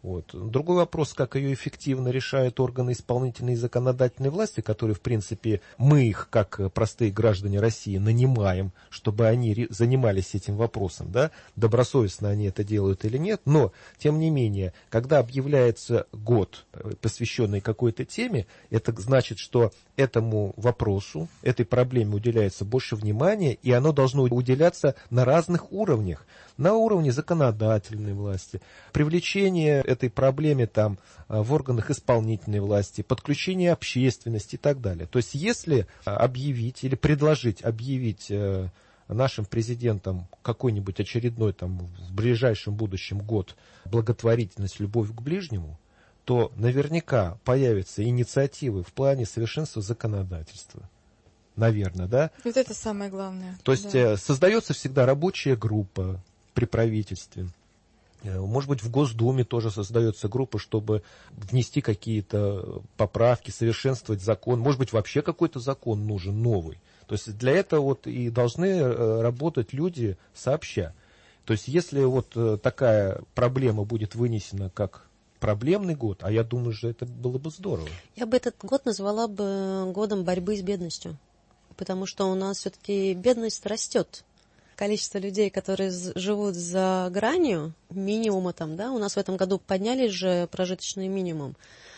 Speaker 4: Вот. Другой вопрос, как ее эффективно решают органы исполнительной и законодательной власти, которые, в принципе, мы их, как простые граждане России, нанимаем, чтобы они занимались этим вопросом, да, добросовестно они это делают или нет, но, тем не менее, когда объявляется год, посвященный какой-то теме, это значит, что этому вопросу, этой проблеме уделяется больше внимания, и оно должно уделяться на разных уровнях. На уровне законодательной власти, привлечение этой проблеме там, в органах исполнительной власти, подключение общественности и так далее. То есть если объявить или предложить объявить нашим президентам какой-нибудь очередной там, в ближайшем будущем год благотворительность, любовь к ближнему, то наверняка появятся инициативы в плане совершенства законодательства. Наверное, да?
Speaker 5: Вот это самое главное.
Speaker 4: То есть да. Создается всегда рабочая группа при правительстве. Может быть, в Госдуме тоже создается группа, чтобы внести какие-то поправки, совершенствовать закон. Может быть, вообще какой-то закон нужен новый. То есть для этого вот и должны работать люди сообща. То есть если вот такая проблема будет вынесена как проблемный год, а я думаю, что это было бы здорово.
Speaker 6: Я бы этот год назвала бы годом борьбы с бедностью. Потому что у нас все-таки бедность растет. Количество людей, которые живут за гранью минимума, там, да, у нас в этом году поднялись же прожиточный минимум.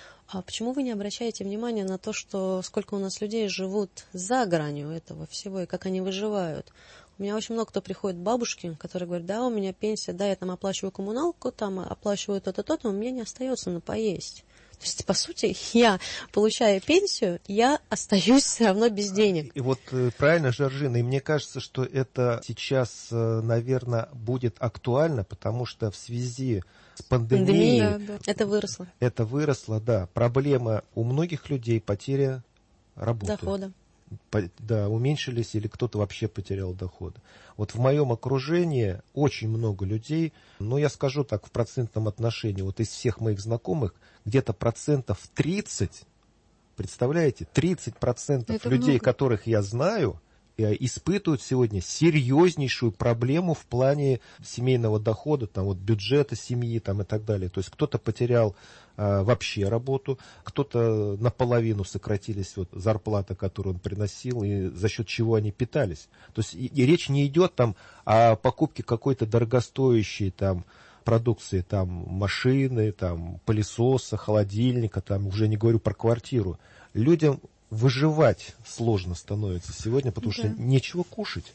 Speaker 6: А почему вы не обращаете внимания на то, что сколько у нас людей живут за гранью этого всего и как они выживают? У меня очень много кто приходит, бабушки, которые говорят, да, у меня пенсия, да, я там оплачиваю коммуналку, там оплачиваю то-то, то-то, у меня не остается на поесть. То есть, по сути, я, получая пенсию, я остаюсь все равно без денег.
Speaker 4: И вот правильно, Жоржина, и мне кажется, что это сейчас, наверное, будет актуально, потому что в связи с пандемией...
Speaker 6: Пандемия, да, да. Это выросло.
Speaker 4: Это выросло, да. Проблема у многих людей потеря работы.
Speaker 6: Дохода.
Speaker 4: Да, уменьшились или кто-то вообще потерял доходы. Вот в моем окружении очень много людей, но я скажу так в процентном отношении, вот из всех моих знакомых, где-то процентов тридцать, представляете, тридцать процентов
Speaker 5: Это
Speaker 4: людей,
Speaker 5: много.
Speaker 4: которых я знаю, испытывают сегодня серьезнейшую проблему в плане семейного дохода, там, вот, бюджета семьи там, и так далее. То есть кто-то потерял а, вообще работу, кто-то наполовину сократились вот, зарплата, которую он приносил, и за счет чего они питались. То есть и, и речь не идет там, о покупке какой-то дорогостоящей там, продукции, там, машины, там, пылесоса, холодильника, там, уже не говорю про квартиру. Людям выживать сложно становится сегодня, потому да. что нечего кушать.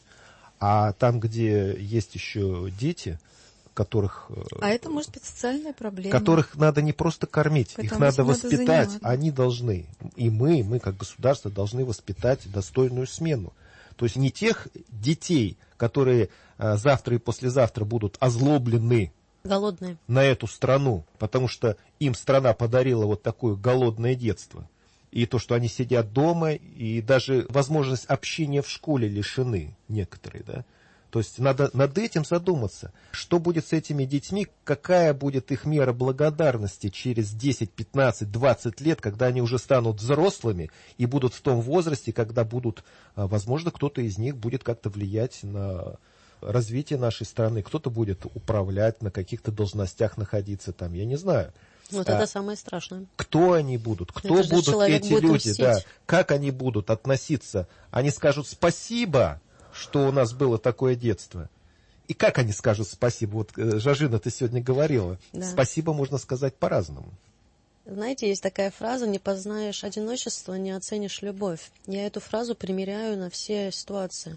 Speaker 4: А там, где есть еще дети, которых...
Speaker 5: А это может быть социальная проблема.
Speaker 4: Которых надо не просто кормить, Потому их надо воспитать.
Speaker 5: Надо
Speaker 4: Они должны, и мы, мы как государство, должны воспитать достойную смену. То есть не тех детей, которые а, завтра и послезавтра будут озлоблены
Speaker 6: голодные
Speaker 4: на эту страну, потому что им страна подарила вот такое голодное детство. И то, что они сидят дома, и даже возможность общения в школе лишены некоторые, да. То есть надо над этим задуматься, что будет с этими детьми, какая будет их мера благодарности через десять, пятнадцать, двадцать лет, когда они уже станут взрослыми и будут в том возрасте, когда будут, возможно, кто-то из них будет как-то влиять на развитие нашей страны, кто-то будет управлять, на каких-то должностях находиться там, я не знаю.
Speaker 6: Вот а, это самое страшное.
Speaker 4: Кто они будут? Кто это будут эти
Speaker 6: будет
Speaker 4: люди?
Speaker 6: мстить.
Speaker 4: Да, как они будут относиться? Они скажут спасибо, что у нас было такое детство. И как они скажут спасибо? Вот, Жоржина, ты сегодня говорила. Да. Спасибо можно сказать по-разному.
Speaker 6: Знаете, есть такая фраза: не познаешь одиночество, не оценишь любовь. Я эту фразу примеряю на все ситуации.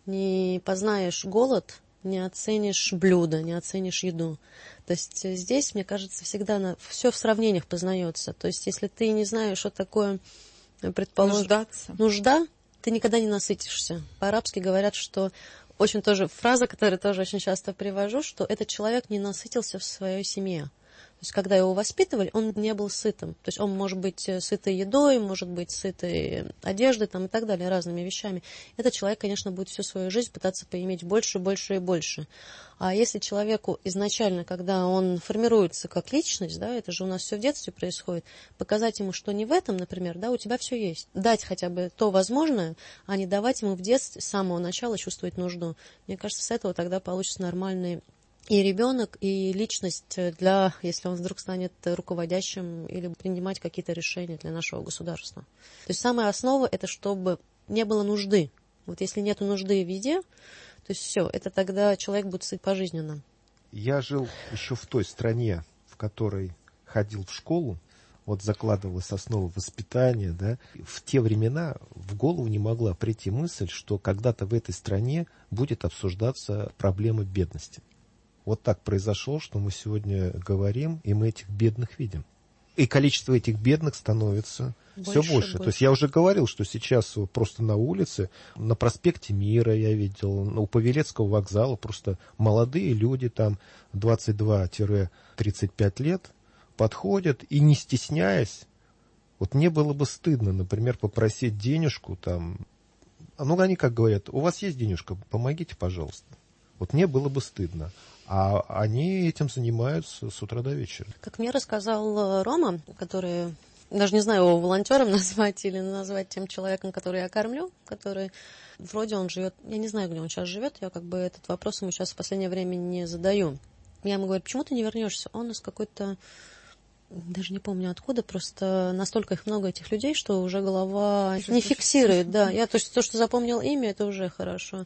Speaker 6: Не познаешь голод, не оценишь блюдо, не оценишь еду. То есть здесь, мне кажется, всегда на... все в сравнениях познается. То есть если ты не знаешь, что такое, предположим,
Speaker 5: нуждаться,
Speaker 6: нужда, ты никогда не насытишься. По-арабски говорят, что очень тоже фраза, которую тоже очень часто привожу, что этот человек не насытился в своей семье. То есть, когда его воспитывали, он не был сытым. То есть, он может быть сытый едой, может быть сытый одеждой там, и так далее, разными вещами. Этот человек, конечно, будет всю свою жизнь пытаться поиметь больше, больше и больше. А если человеку изначально, когда он формируется как личность, да, это же у нас все в детстве происходит, показать ему, что не в этом, например, да, у тебя все есть. Дать хотя бы то возможное, а не давать ему в детстве с самого начала чувствовать нужду. Мне кажется, с этого тогда получится нормальный и ребенок, и личность для, если он вдруг станет руководящим или принимать какие-то решения для нашего государства. То есть самая основа – это чтобы не было нужды. Вот если нет нужды в еде, то есть все, это тогда человек будет сыт пожизненно.
Speaker 4: Я жил еще в той стране, в которой ходил в школу, вот закладывалась основа воспитания, да. В те времена в голову не могла прийти мысль, что когда-то в этой стране будет обсуждаться проблема бедности. Вот так произошло, что мы сегодня говорим, и мы этих бедных видим. И количество этих бедных становится больше, все больше. больше. То есть я уже говорил, что сейчас просто на улице, на проспекте Мира я видел, у Павелецкого вокзала просто молодые люди, там двадцать два - тридцать пять лет, подходят и не стесняясь, вот мне было бы стыдно, например, попросить денежку там, ну они как говорят, у вас есть денежка, помогите, пожалуйста. Вот мне было бы стыдно. А они этим занимаются с утра до вечера.
Speaker 6: Как мне рассказал Рома, который, даже не знаю, его волонтером назвать или назвать тем человеком, который я кормлю, который вроде он живет, я не знаю, где он сейчас живет, я как бы этот вопрос ему сейчас в последнее время не задаю. Я ему говорю, почему ты не вернешься? Он из какой-то, даже не помню откуда, просто настолько их много, этих людей, что уже голова не фиксирует. Да, я то, есть, то, что запомнил имя, это уже хорошо.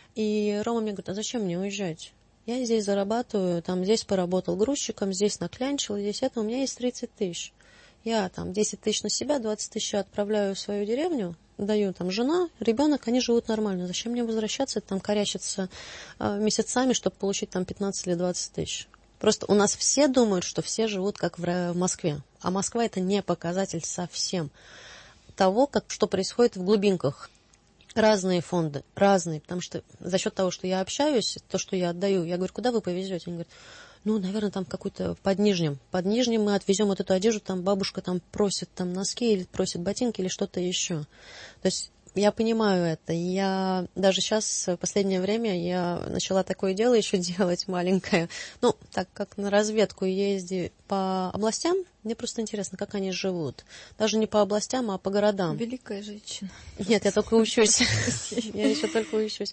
Speaker 6: И Рома мне говорит, а зачем мне уезжать? Я здесь зарабатываю, там здесь поработал грузчиком, здесь наклянчил, здесь это, у меня есть тридцать тысяч. Я там десять тысяч на себя, двадцать тысяч отправляю в свою деревню, даю там жена, ребенок, они живут нормально. Зачем мне возвращаться, там корячиться э, месяцами, чтобы получить там пятнадцать или двадцать тысяч? Просто у нас все думают, что все живут как в, в Москве. А Москва это не показатель совсем того, как, что происходит в глубинках. Разные фонды, разные, потому что за счет того, что я общаюсь, то, что я отдаю, я говорю, куда вы повезете? Они говорят, ну, наверное, там какой-то под Нижним. Под Нижним мы отвезем вот эту одежду, там бабушка там просит там носки или просит ботинки или что-то еще. То есть я понимаю это. Я даже сейчас, в последнее время, я начала такое дело еще делать маленькое. Ну, так как на разведку езди по областям, мне просто интересно, как они живут. Даже не по областям, а по городам.
Speaker 5: Великая женщина.
Speaker 6: Нет, я только учусь. Я еще только учусь.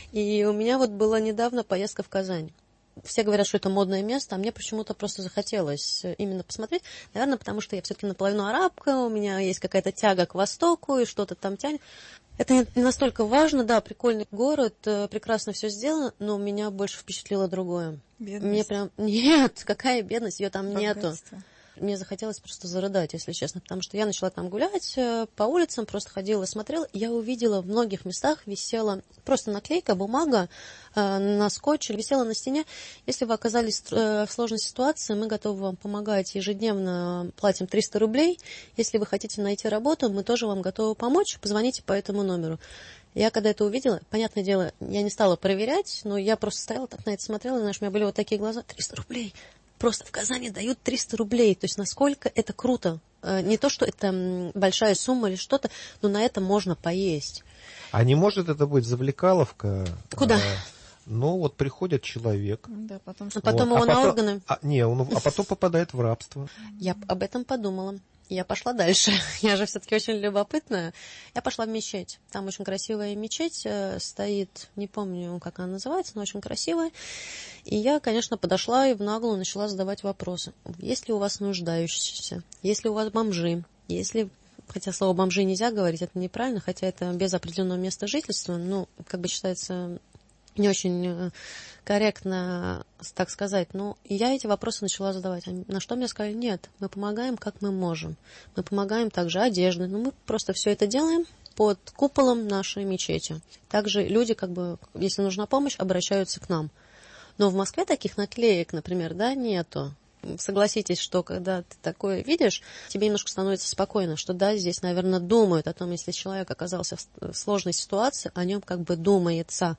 Speaker 6: И у меня вот была недавно поездка в Казань. Все говорят, что это модное место, а мне почему-то просто захотелось именно посмотреть. Наверное, потому что я все-таки наполовину арабка, у меня есть какая-то тяга к Востоку, и что-то там тянет. Это не настолько важно, да, прикольный город, прекрасно все сделано, но меня больше впечатлило другое.
Speaker 5: Бедность.
Speaker 6: Мне прям... Нет, какая бедность, ее там
Speaker 5: Богатство.
Speaker 6: нету. Мне захотелось просто зарыдать, если честно, потому что я начала там гулять по улицам, просто ходила, смотрела. Я увидела в многих местах висела просто наклейка, бумага э, на скотче, висела на стене. Если вы оказались э, в сложной ситуации, мы готовы вам помогать ежедневно, платим триста рублей. Если вы хотите найти работу, мы тоже вам готовы помочь. Позвоните по этому номеру. Я когда это увидела, понятное дело, я не стала проверять, но я просто стояла так на это смотрела, и, знаешь, у меня были вот такие глаза, триста рублей. Просто в Казани дают триста рублей. То есть насколько это круто. Не то, что это большая сумма или что-то, но на это можно поесть.
Speaker 4: А не может это быть завлекаловка?
Speaker 6: Куда?
Speaker 4: А, ну, вот приходит человек.
Speaker 5: Да, потом,
Speaker 6: а потом
Speaker 4: вот,
Speaker 6: его
Speaker 4: а
Speaker 6: на
Speaker 4: потом,
Speaker 6: органы.
Speaker 4: А, не, он, а потом попадает в рабство.
Speaker 6: Я об этом подумала. Я пошла дальше. Я же все-таки очень любопытная. Я пошла в мечеть. Там очень красивая мечеть стоит. Не помню, как она называется, но очень красивая. И я, конечно, подошла и в наглую начала задавать вопросы. Есть ли у вас нуждающиеся? Есть ли у вас бомжи? Если... Хотя слово «бомжи» нельзя говорить, это неправильно, хотя это без определенного места жительства. Ну, как бы считается... не очень корректно, так сказать. Но я эти вопросы начала задавать. На что мне сказали, нет, мы помогаем, как мы можем. Мы помогаем также одеждой. Но мы просто все это делаем под куполом нашей мечети. Также люди, как бы, если нужна помощь, обращаются к нам. Но в Москве таких наклеек, например, да, нету. Согласитесь, что когда ты такое видишь, тебе немножко становится спокойно, что да, здесь, наверное, думают о том, если человек оказался в сложной ситуации, о нем как бы думается.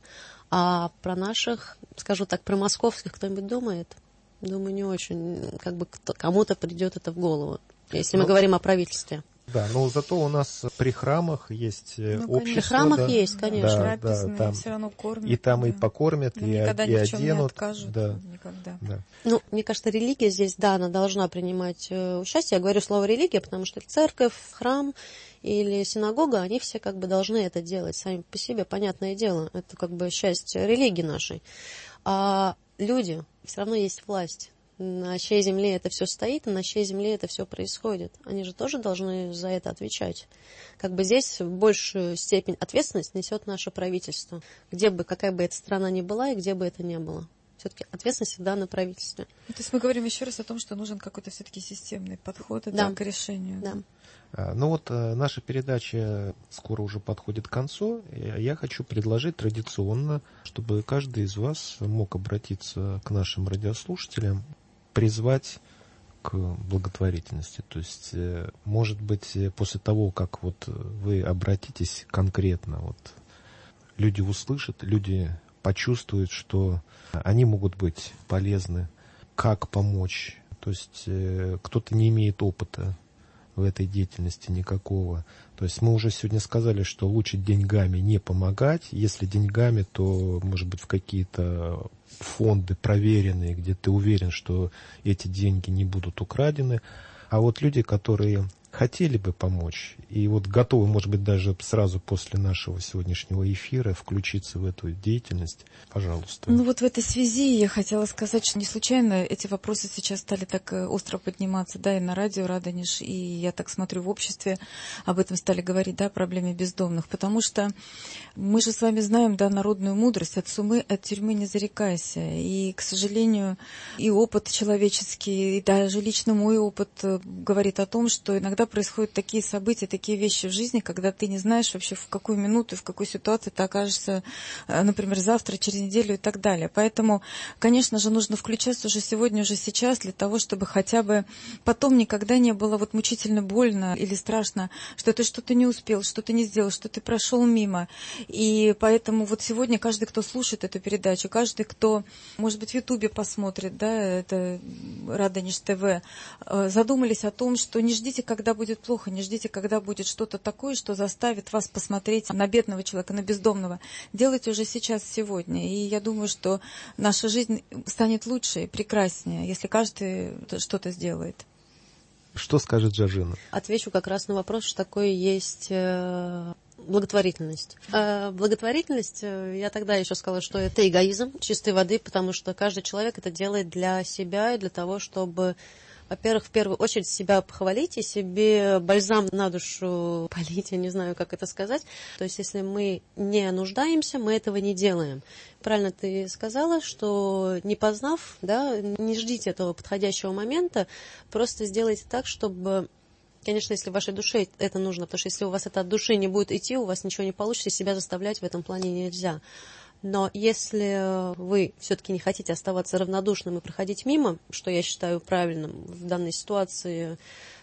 Speaker 6: А про наших, скажу так, про московских кто-нибудь думает? Думаю, не очень. Как бы кому-то придет это в голову, если ну, мы говорим о правительстве.
Speaker 4: Да, но зато у нас при храмах есть ну, общество.
Speaker 6: При храмах
Speaker 4: да,
Speaker 6: есть, конечно.
Speaker 4: Да, да, там
Speaker 5: все равно кормят.
Speaker 4: И там
Speaker 5: да.
Speaker 4: и покормят,
Speaker 5: ну,
Speaker 4: и,
Speaker 5: никогда
Speaker 4: и
Speaker 5: ни в чем
Speaker 4: оденут.
Speaker 5: Не откажут,
Speaker 4: да.
Speaker 5: Никогда.
Speaker 4: Да.
Speaker 6: Ну, мне кажется, религия здесь, да, она должна принимать э, участие. Я говорю слово религия, потому что церковь, храм или синагога, они все как бы должны это делать сами по себе, понятное дело. Это как бы часть религии нашей. А люди, все равно есть власть. На чьей земле это все стоит, и на чьей земле это все происходит. Они же тоже должны за это отвечать. Как бы здесь большую степень ответственности несет наше правительство. Где бы, какая бы эта страна ни была и где бы это ни было. Все-таки ответственность всегда на правительстве.
Speaker 5: То есть мы говорим еще раз о том, что нужен какой-то все-таки системный подход да. Да, к решению.
Speaker 6: Да.
Speaker 4: А, ну вот наша передача скоро уже подходит к концу. Я хочу предложить традиционно, чтобы каждый из вас мог обратиться к нашим радиослушателям, призвать к благотворительности. То есть, может быть, после того, как вот вы обратитесь конкретно, вот люди услышат, люди почувствуют, что они могут быть полезны, как помочь. То есть кто-то не имеет опыта в этой деятельности никакого. То есть мы уже сегодня сказали, что лучше деньгами не помогать. Если деньгами, то, может быть, в какие-то фонды проверенные, где ты уверен, что эти деньги не будут украдены. А вот люди, которые хотели бы помочь, и вот готовы, может быть, даже сразу после нашего сегодняшнего эфира включиться в эту деятельность, пожалуйста.
Speaker 5: Ну вот в этой связи я хотела сказать, что не случайно эти вопросы сейчас стали так остро подниматься, да, и на радио «Радонеж», и я так смотрю, в обществе об этом стали говорить, да, о проблеме бездомных, потому что мы же с вами знаем, да, народную мудрость: от сумы, от тюрьмы не зарекайся, и, к сожалению, и опыт человеческий, и даже лично мой опыт говорит о том, что иногда происходят такие события, такие вещи в жизни, когда ты не знаешь вообще, в какую минуту, в какой ситуации ты окажешься, например, завтра, через неделю и так далее. Поэтому, конечно же, нужно включаться уже сегодня, уже сейчас, для того, чтобы хотя бы потом никогда не было вот мучительно больно или страшно, что ты что-то не успел, что ты не сделал, что ты прошел мимо. И поэтому вот сегодня каждый, кто слушает эту передачу, каждый, кто, может быть, в Ютубе посмотрит, да, это Радонеж ТВ, задумались о том, что не ждите, когда будет плохо, не ждите, когда будет что-то такое, что заставит вас посмотреть на бедного человека, на бездомного. Делайте уже сейчас, сегодня. И я думаю, что наша жизнь станет лучше и прекраснее, если каждый что-то сделает.
Speaker 4: Что скажет Жоржина?
Speaker 6: Отвечу как раз на вопрос, что такое есть благотворительность. Благотворительность, я тогда еще сказала, что это эгоизм чистой воды, потому что каждый человек это делает для себя и для того, чтобы, во-первых, в первую очередь себя похвалить и себе бальзам на душу полить, я не знаю, как это сказать. То есть, если мы не нуждаемся, мы этого не делаем. Правильно ты сказала, что не познав, да, не ждите этого подходящего момента, просто сделайте так, чтобы... Конечно, если вашей душе это нужно, потому что если у вас это от души не будет идти, у вас ничего не получится, и себя заставлять в этом плане нельзя. Но если вы все-таки не хотите оставаться равнодушным и проходить мимо, что я считаю правильным в данной ситуации,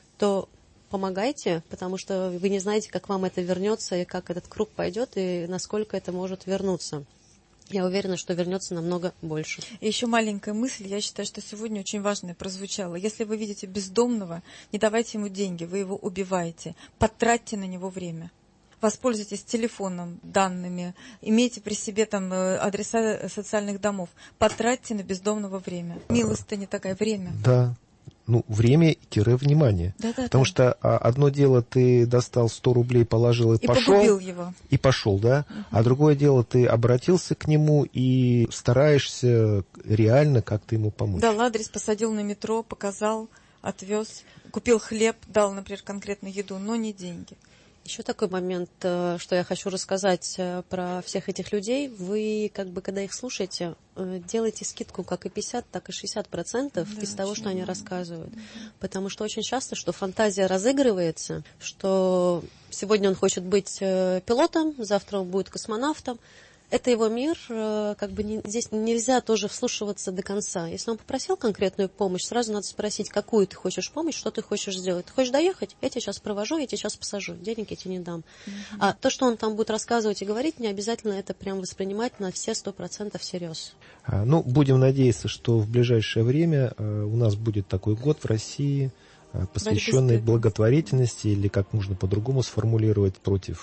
Speaker 6: то помогайте, потому что вы не знаете, как вам это вернется, и как этот круг пойдет, и насколько это может вернуться. Я уверена, что вернется намного больше.
Speaker 5: И еще маленькая мысль, я считаю, что сегодня очень важная прозвучала. Если вы видите бездомного, не давайте ему деньги, вы его убиваете. Потратьте на него время. Воспользуйтесь телефоном, данными, имейте при себе там адреса социальных домов. Потратьте на бездомного время. Милостыня такая, время.
Speaker 4: Да. Ну, время-внимание.
Speaker 5: Да, да,
Speaker 4: Потому
Speaker 5: да.
Speaker 4: что одно дело, ты достал сто рублей, положил и,
Speaker 5: и
Speaker 4: пошел. И
Speaker 5: погубил его.
Speaker 4: И пошел, да. Uh-huh. А другое дело, ты обратился к нему и стараешься реально как-то ему помочь.
Speaker 5: Дал адрес, посадил на метро, показал, отвез, купил хлеб, дал, например, конкретно еду, но не деньги.
Speaker 6: Еще такой момент, что я хочу рассказать про всех этих людей. Вы, как бы, когда их слушаете, делайте скидку как и пятьдесят, так и шестьдесят процентов да, из того, что они рассказывают. Mm-hmm. Потому что очень часто, что фантазия разыгрывается, что сегодня он хочет быть пилотом, завтра он будет космонавтом. Это его мир, как бы не, здесь нельзя тоже вслушиваться до конца. Если он попросил конкретную помощь, сразу надо спросить, какую ты хочешь помощь, что ты хочешь сделать. Ты хочешь доехать? Я тебя сейчас провожу, я тебя сейчас посажу. Денег я тебе не дам. Mm-hmm. А то, что он там будет рассказывать и говорить, не обязательно это прям воспринимать на все сто процентов всерьез.
Speaker 4: А, ну, будем надеяться, что в ближайшее время а, у нас будет такой год в России, а, посвященный благотворительности, или как можно по-другому сформулировать, против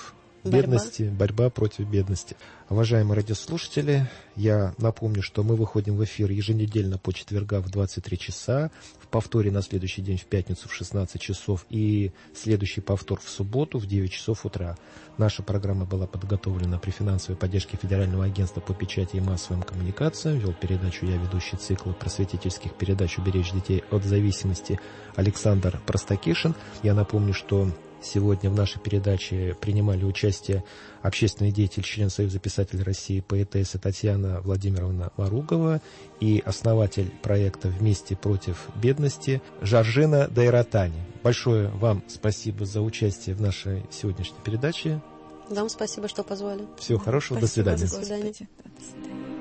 Speaker 4: бедности, борьба против бедности. Уважаемые радиослушатели, я напомню, что мы выходим в эфир еженедельно по четвергам в двадцать три часа, в повторе на следующий день в пятницу в шестнадцать часов и следующий повтор в субботу в девять часов утра. Наша программа была подготовлена при финансовой поддержке Федерального агентства по печати и массовым коммуникациям. Вел передачу я, ведущий цикла просветительских передач «Уберечь детей от зависимости» Александр Простакишин. Я напомню, что сегодня в нашей передаче принимали участие общественный деятель, член Союза писателей России, поэтесса Татьяна Владимировна Маругова и основатель проекта «Вместе против бедности» Жоржина Дайратани. Большое вам спасибо за участие в нашей сегодняшней передаче.
Speaker 6: Вам спасибо, что позвали.
Speaker 4: Всего хорошего,
Speaker 5: Спасибо,
Speaker 4: до свидания.
Speaker 5: до свидания.